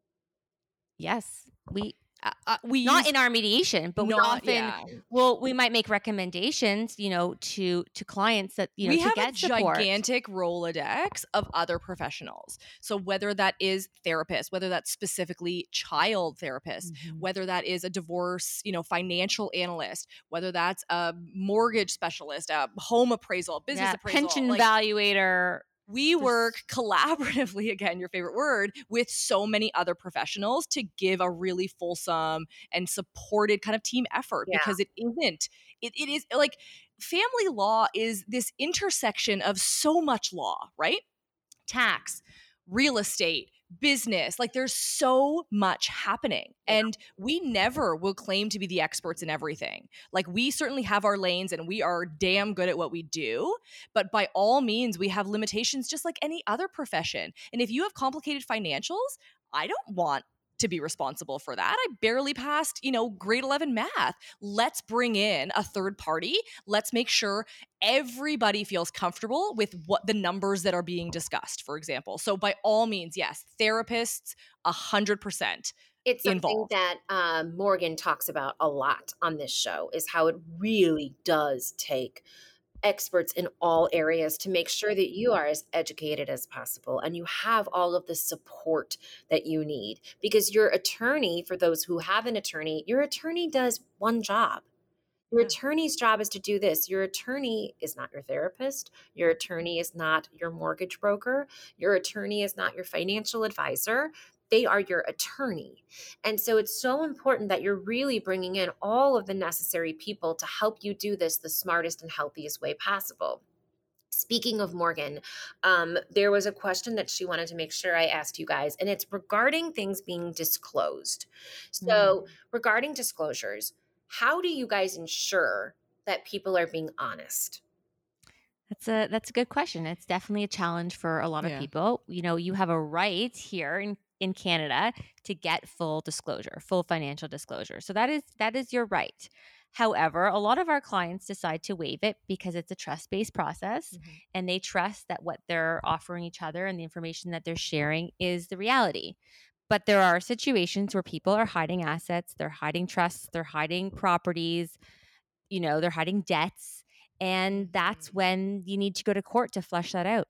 Yes. We, Uh, uh, we not use in our mediation, but we not- often, yeah. well, we might make recommendations, you know, to, to clients that, you know, we to have get a support. gigantic Rolodex of other professionals. So whether that is therapists, whether that's specifically child therapists, Mhm. whether that is a divorce, you know, financial analyst, whether that's a mortgage specialist, a home appraisal, business Yeah, appraisal, pension like, evaluator. we There's- work collaboratively, again, your favorite word, with so many other professionals to give a really fulsome and supported kind of team effort, Yeah. because it isn't, it, it is like family law is this intersection of so much law, right? Tax, real estate, business, like there's so much happening. Yeah. And we never will claim to be the experts in everything. Like we certainly have our lanes and we are damn good at what we do, but by all means we have limitations just like any other profession. And if you have complicated financials, I don't want to be responsible for that. I barely passed, you know, grade eleven math. Let's bring in a third party. Let's make sure everybody feels comfortable with what the numbers that are being discussed, for example. So by all means, yes, therapists, a hundred percent. It's something Involved. that um, Morgan talks about a lot on this show, is how it really does take experts in all areas to make sure that you are as educated as possible and you have all of the support that you need. Because your attorney, for those who have an attorney, your attorney does one job. Your Yeah. attorney's job is to do this. Your attorney is not your therapist. Your attorney is not your mortgage broker. Your attorney is not your financial advisor. They are your attorney. And so it's so important that you're really bringing in all of the necessary people to help you do this the smartest and healthiest way possible. Speaking of Morgan, um, there was a question that she wanted to make sure I asked you guys, and it's regarding things being disclosed. So regarding disclosures, How do you guys ensure that people are being honest? That's a that's a good question. It's definitely a challenge for a lot of Yeah. people. You know, you have a right here in in Canada to get full disclosure, full financial disclosure. So that is that is your right. However, a lot of our clients decide to waive it because it's a trust-based process Mhm. and they trust that what they're offering each other and the information that they're sharing is the reality. But there are situations where people are hiding assets, they're hiding trusts, they're hiding properties, you know, they're hiding debts. And that's Mhm. when you need to go to court to flush that out.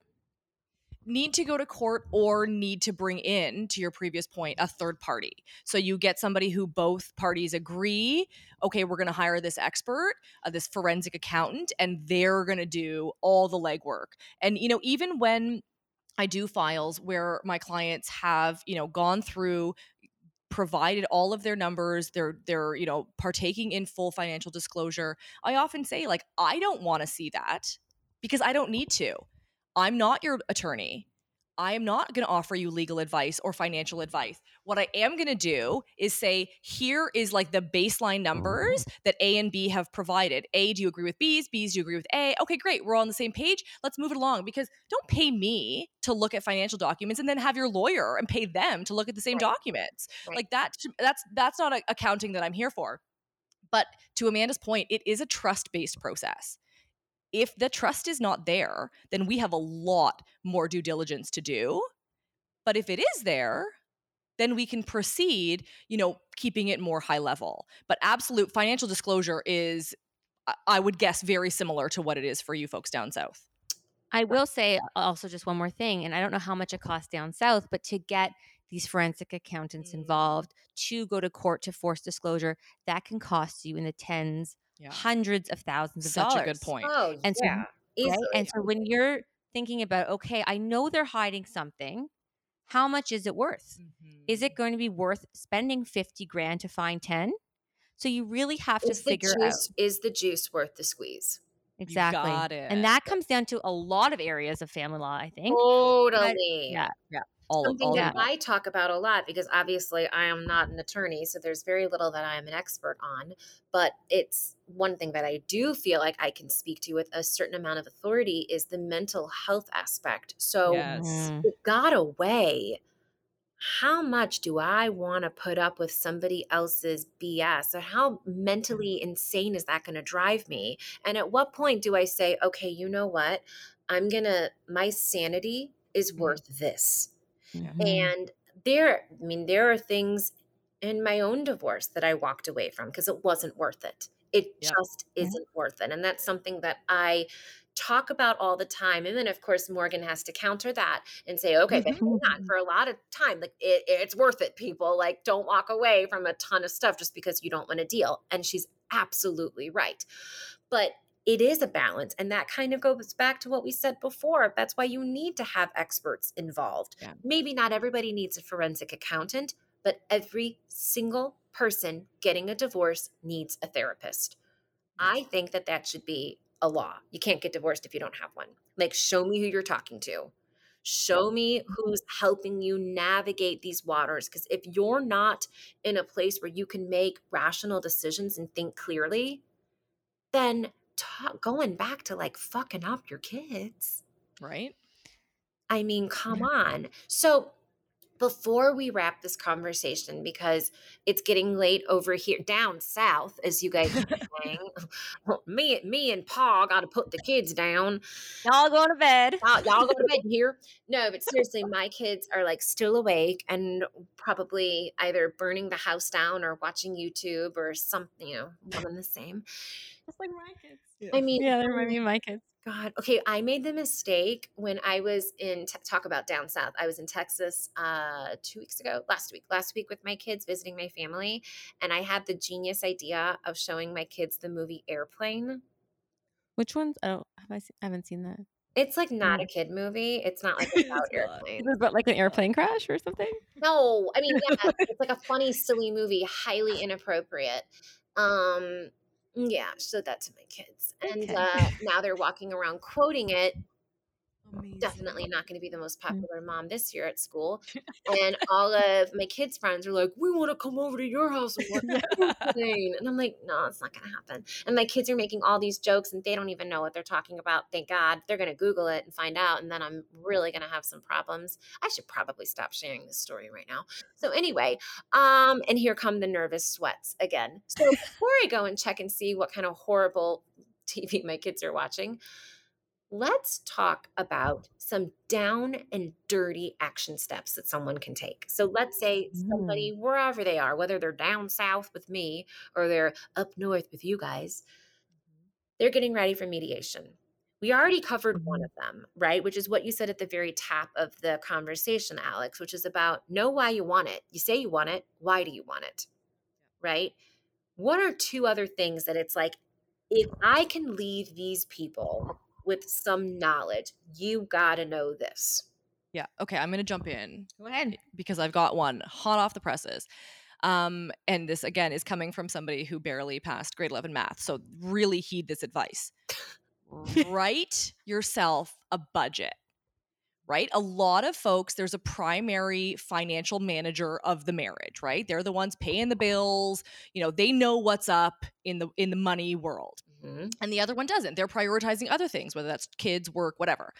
Need to go to court or need to bring in, to your previous point, a third party. So you get somebody who both parties agree, okay, we're going to hire this expert, uh, this forensic accountant, and they're going to do all the legwork. And, you know, even when I do files where my clients have, you know, gone through, provided all of their numbers, they're they're you know partaking in full financial disclosure, I often say, like, I don't want to see that because I don't need to. I'm not your attorney. I am not going to offer you legal advice or financial advice. What I am going to do is say, here is like the baseline numbers that A and B have provided. A, do you agree with B's? B's, do you agree with A? Okay, great. We're all on the same page. Let's move it along, because don't pay me to look at financial documents and then have your lawyer and pay them to look at the same Right. documents. Right. Like that, that's that's not a accounting that I'm here for. But to Amanda's point, it is a trust-based process. If the trust is not there, then we have a lot more due diligence to do. But if it is there, then we can proceed, you know, keeping it more high level. But absolute financial disclosure is, I would guess, very similar to what it is for you folks down south. I will say also just one more thing, and I don't know how much it costs down south, but to get these forensic accountants Mm. involved, to go to court to force disclosure, that can cost you in the tens, Yeah. hundreds of thousands of Such dollars. a good point. Oh, And so, yeah. right? Easily. And so when you're thinking about, okay, I know they're hiding something, how much is it worth? Mhm. Is it going to be worth spending fifty grand to find ten? So you really have to Is the figure out. juice is the juice worth the squeeze? Exactly. got it. And that comes down to a lot of areas of family law, I think. Totally. Yeah, yeah. All of Something all that of that. I talk about a lot, because obviously I am not an attorney, so there's very little that I am an expert on. But it's one thing that I do feel like I can speak to with a certain amount of authority is the mental health aspect. So Yes. Mm. it got away. How much do I want to put up with somebody else's B S? Or how mentally insane is that going to drive me? And at what point do I say, okay, you know what? I'm going to, my sanity is Mhm. worth this. Mhm. And there, I mean, there are things in my own divorce that I walked away from because it wasn't worth it. It Yep. just isn't worth it. And that's something that I talk about all the time. And then, of course, Morgan has to counter that and say, okay, but hang on, for a lot of time, like it, it's worth it, people. Like, don't walk away from a ton of stuff just because you don't want to deal. And she's absolutely right. But it is a balance. And that kind of goes back to what we said before. That's why you need to have experts involved. Yeah. Maybe not everybody needs a forensic accountant, but every single person getting a divorce needs a therapist. I think that that should be a law. You can't get divorced if you don't have one. Like, show me who you're talking to. Show me who's helping you navigate these waters. Because if you're not in a place where you can make rational decisions and think clearly, then ta- going back to like fucking up your kids. Right? I mean, come on. So before we wrap this conversation, because it's getting late over here down south, as you guys are saying, me, me and Pa got to put the kids down. Y'all going to bed. Y'all, y'all go to bed here. No, but seriously, my kids are like still awake and probably either burning the house down or watching YouTube or something, you know, one and the same. Just like my kids. I mean, Yeah, they remind me of my kids. God. Okay, I made the mistake when I was in, te- talk about down south. I was in Texas uh, two weeks ago, last week, last week with my kids visiting my family. And I had the genius idea of showing my kids the movie Airplane. Which ones? Oh, have I, seen, I haven't seen that. It's like not Mm. a kid movie. It's not like about It's not. airplanes. Is it about like an airplane crash or something? No, I mean, yeah, it's like a funny, silly movie, highly inappropriate. Um, yeah, showed that to my kids. And Okay. uh, now they're walking around quoting it. Oh definitely not going to be the most popular mom this year at school. And all of my kids' friends are like, we want to come over to your house and watch sports today. And I'm like, no, it's not going to happen. And my kids are making all these jokes and they don't even know what they're talking about. Thank God. They're going to Google it and find out. And then I'm really going to have some problems. I should probably stop sharing this story right now. So anyway, um, and here come the nervous sweats again. So before I go and check and see what kind of horrible T V my kids are watching, let's talk about some down and dirty action steps that someone can take. So let's say somebody, wherever they are, whether they're down south with me or they're up north with you guys, they're getting ready for mediation. We already covered one of them, right? Which is what you said at the very top of the conversation, Alex, which is about know why you want it. You say you want it. Why do you want it? Right? What are two other things that it's like, if I can leave these people with some knowledge, you got to know this. Yeah. Okay. I'm going to jump in. Go ahead. Because I've got one hot off the presses. Um, and this, again, is coming from somebody who barely passed grade eleven math. So really heed this advice. Write yourself a budget, right? A lot of folks, there's a primary financial manager of the marriage, right? They're the ones paying the bills. You know, they know what's up in the in the money world. Mm-hmm. And the other one doesn't. They're prioritizing other things, whether that's kids, work, whatever.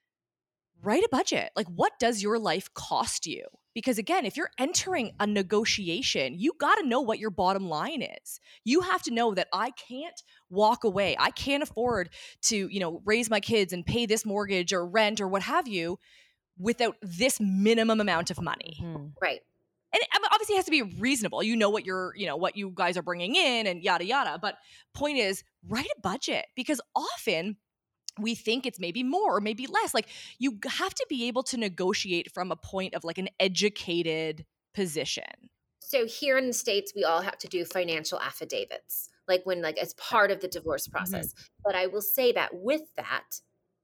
Write a budget. Like, what does your life cost you? Because again, if you're entering a negotiation, you got to know what your bottom line is. You have to know that I can't walk away. I can't afford to, you know, raise my kids and pay this mortgage or rent or what have you without this minimum amount of money. Mm-hmm. Right. And it obviously has to be reasonable. You know what you're, you know, what you guys are bringing in and yada, yada. But point is, write a budget, because often we think it's maybe more or maybe less. Like, you have to be able to negotiate from a point of like an educated position. So here in the States, we all have to do financial affidavits, like when, like as part of the divorce process. Mm-hmm. But I will say that with that,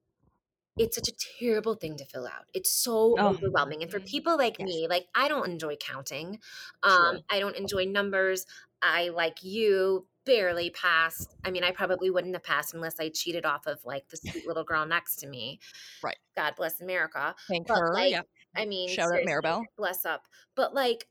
it's such a terrible thing to fill out. It's so oh. overwhelming. And for people like yes. me, like I don't enjoy counting. Um, sure. I don't enjoy numbers. I, like you, barely passed. I mean, I probably wouldn't have passed unless I cheated off of like the sweet little girl next to me. Right. God bless America. Thank but, her. Like, yeah. I mean, shout out Maribel. Bless up. But like,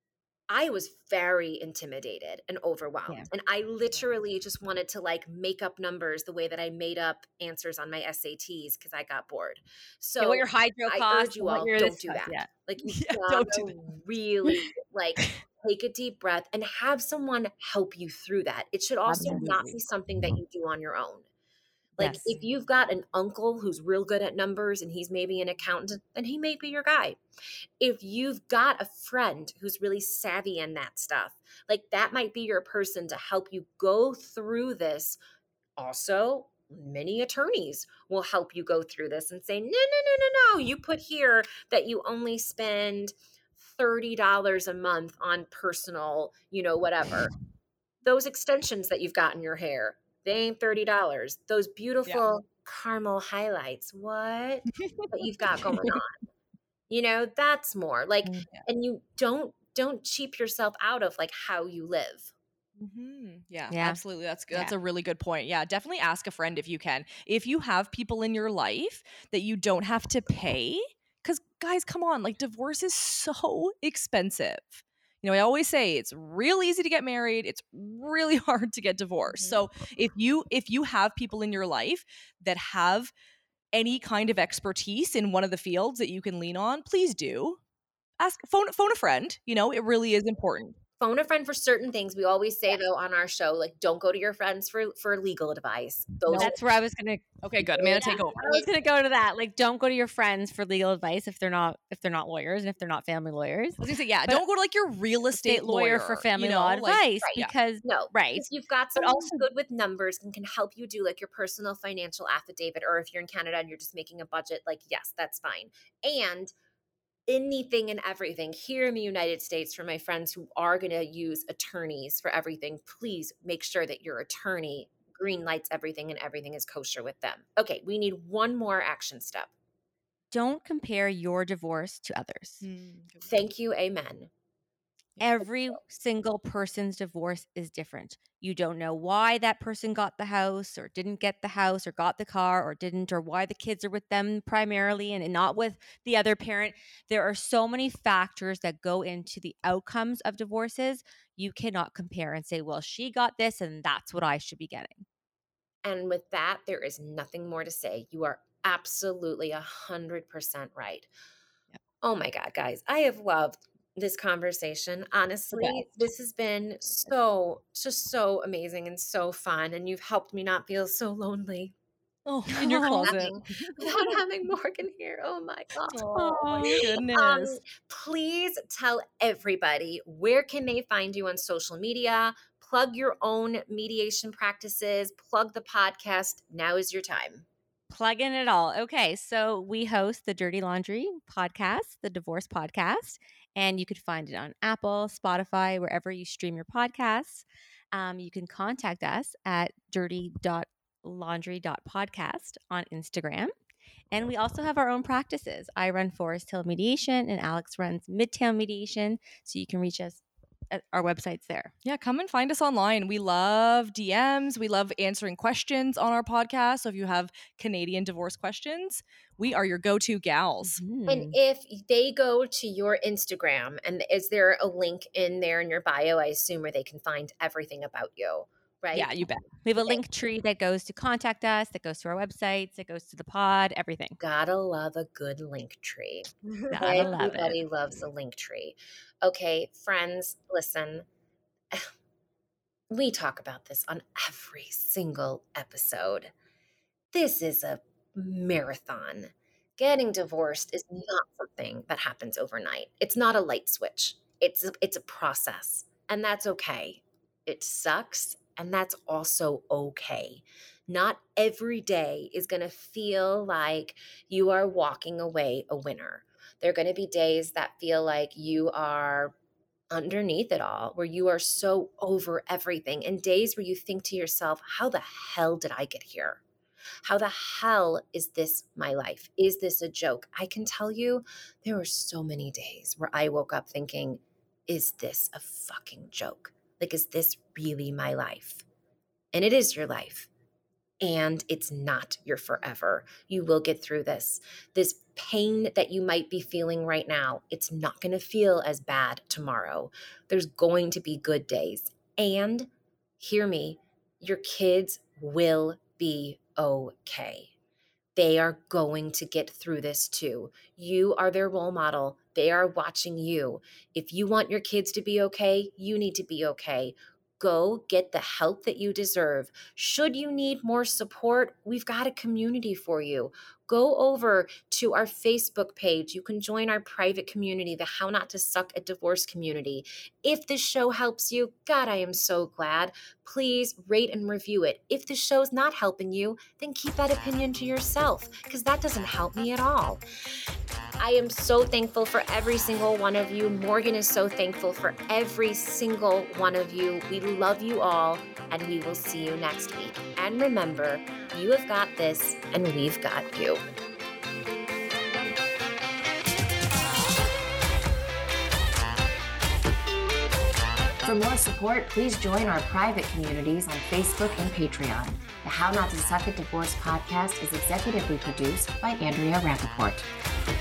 I was very intimidated and overwhelmed. Yeah. And I literally just wanted to like make up numbers the way that I made up answers on my S A Ts because I got bored. So yeah, what your hydro I cost, urge you all, don't do that. Yeah. Like you yeah, don't do that. Really like take a deep breath and have someone help you through that. It should also Absolutely. Not be something that you do on your own. Like yes. if you've got an uncle who's real good at numbers and he's maybe an accountant, then he may be your guy. If you've got a friend who's really savvy in that stuff, like that might be your person to help you go through this. Also, many attorneys will help you go through this and say, no, no, no, no, no. You put here that you only spend thirty dollars a month on personal, you know, whatever. Those extensions that you've got in your hair, they ain't thirty dollars. Those beautiful yeah. caramel highlights, what? That you've got going on. You know, that's more like, yeah. and you don't, don't cheap yourself out of like how you live. Mm-hmm. Yeah, yeah, absolutely. That's that's yeah. a really good point. Yeah, definitely ask a friend if you can. If you have people in your life that you don't have to pay, because guys, come on, like divorce is so expensive. You know, I always say it's real easy to get married. It's really hard to get divorced. Mm-hmm. So if you if you have people in your life that have any kind of expertise in one of the fields that you can lean on, please do. Ask phone phone a friend. You know, it really is important. Phone a friend for certain things. We always say, though, on our show, like, don't go to your friends for, for legal advice. Those That's are- where I was going to. Okay, good. I'm going to take over. I was going to go to that. Like, don't go to your friends for legal advice if they're not if they're not lawyers and if they're not family lawyers. I was going to say, yeah, but don't go to like your real estate lawyer, lawyer for family you know, law like, advice right, because yeah. no, right. If you've got someone also good with numbers and can help you do like your personal financial affidavit, or if you're in Canada and you're just making a budget, like yes, that's fine. And anything and everything here in the United States, for my friends who are going to use attorneys for everything, please make sure that your attorney green lights everything and everything is kosher with them. Okay, we need one more action step. Don't compare your divorce to others. Mm. Thank you. Amen. Every single person's divorce is different. You don't know why that person got the house or didn't get the house or got the car or didn't, or why the kids are with them primarily and not with the other parent. There are so many factors that go into the outcomes of divorces. You cannot compare and say, well, she got this and that's what I should be getting. And with that, there is nothing more to say. You are absolutely one hundred percent right. Yep. Oh my God, guys, I have loved this conversation. Honestly, this has been so, just so amazing and so fun. And you've helped me not feel so lonely. Oh, in your Without closet. having, without having Morgan here. Oh my God. Oh, goodness. Um, please tell everybody, where can they find you on social media? Plug your own mediation practices, plug the podcast. Now is your time. Plugging it all. Okay, so we host the Dirty Laundry podcast, the divorce podcast, and you could find it on Apple, Spotify, wherever you stream your podcasts. Um, you can contact us at dirty dot laundry dot podcast on Instagram. And we also have our own practices. I run Forest Hill Mediation and Alex runs Midtown Mediation. So you can reach us at our websites there. Yeah, come and find us online. We love D Ms. We love answering questions on our podcast. So if you have Canadian divorce questions, we are your go-to gals. Mm-hmm. And if they go to your Instagram, and is there a link in there in your bio, I assume, where they can find everything about you, right? Yeah, you bet. We have a link tree that goes to contact us, that goes to our websites, that goes to the pod, everything. Gotta love a good link tree. Gotta love Everybody it. loves a link tree. Okay, friends, listen. We talk about this on every single episode. This is a marathon. Getting divorced is not something that happens overnight. It's not a light switch. It's a, it's a process, and that's okay. It sucks, and that's also okay. Not every day is going to feel like you are walking away a winner. There are going to be days that feel like you are underneath it all, where you are so over everything, and days where you think to yourself, how the hell did I get here? How the hell is this my life? Is this a joke? I can tell you there were so many days where I woke up thinking, is this a fucking joke? Like, is this really my life? And it is your life. And it's not your forever. You will get through this. This pain that you might be feeling right now, it's not going to feel as bad tomorrow. There's going to be good days. And hear me, your kids will be okay. They are going to get through this too. You are their role model. They are watching you. If you want your kids to be okay, you need to be okay. Go get the help that you deserve. Should you need more support, we've got a community for you. Go over to our Facebook page. You can join our private community, the How Not to Suck at Divorce community. If this show helps you, God, I am so glad. Please rate and review it. If the show's not helping you, then keep that opinion to yourself, because that doesn't help me at all. I am so thankful for every single one of you. Morgan is so thankful for every single one of you. We love you all, and we will see you next week. And remember, you have got this, and we've got you. For more support, please join our private communities on Facebook and Patreon. The How Not to Suck at Divorce podcast is executively produced by Andrea Rappaport.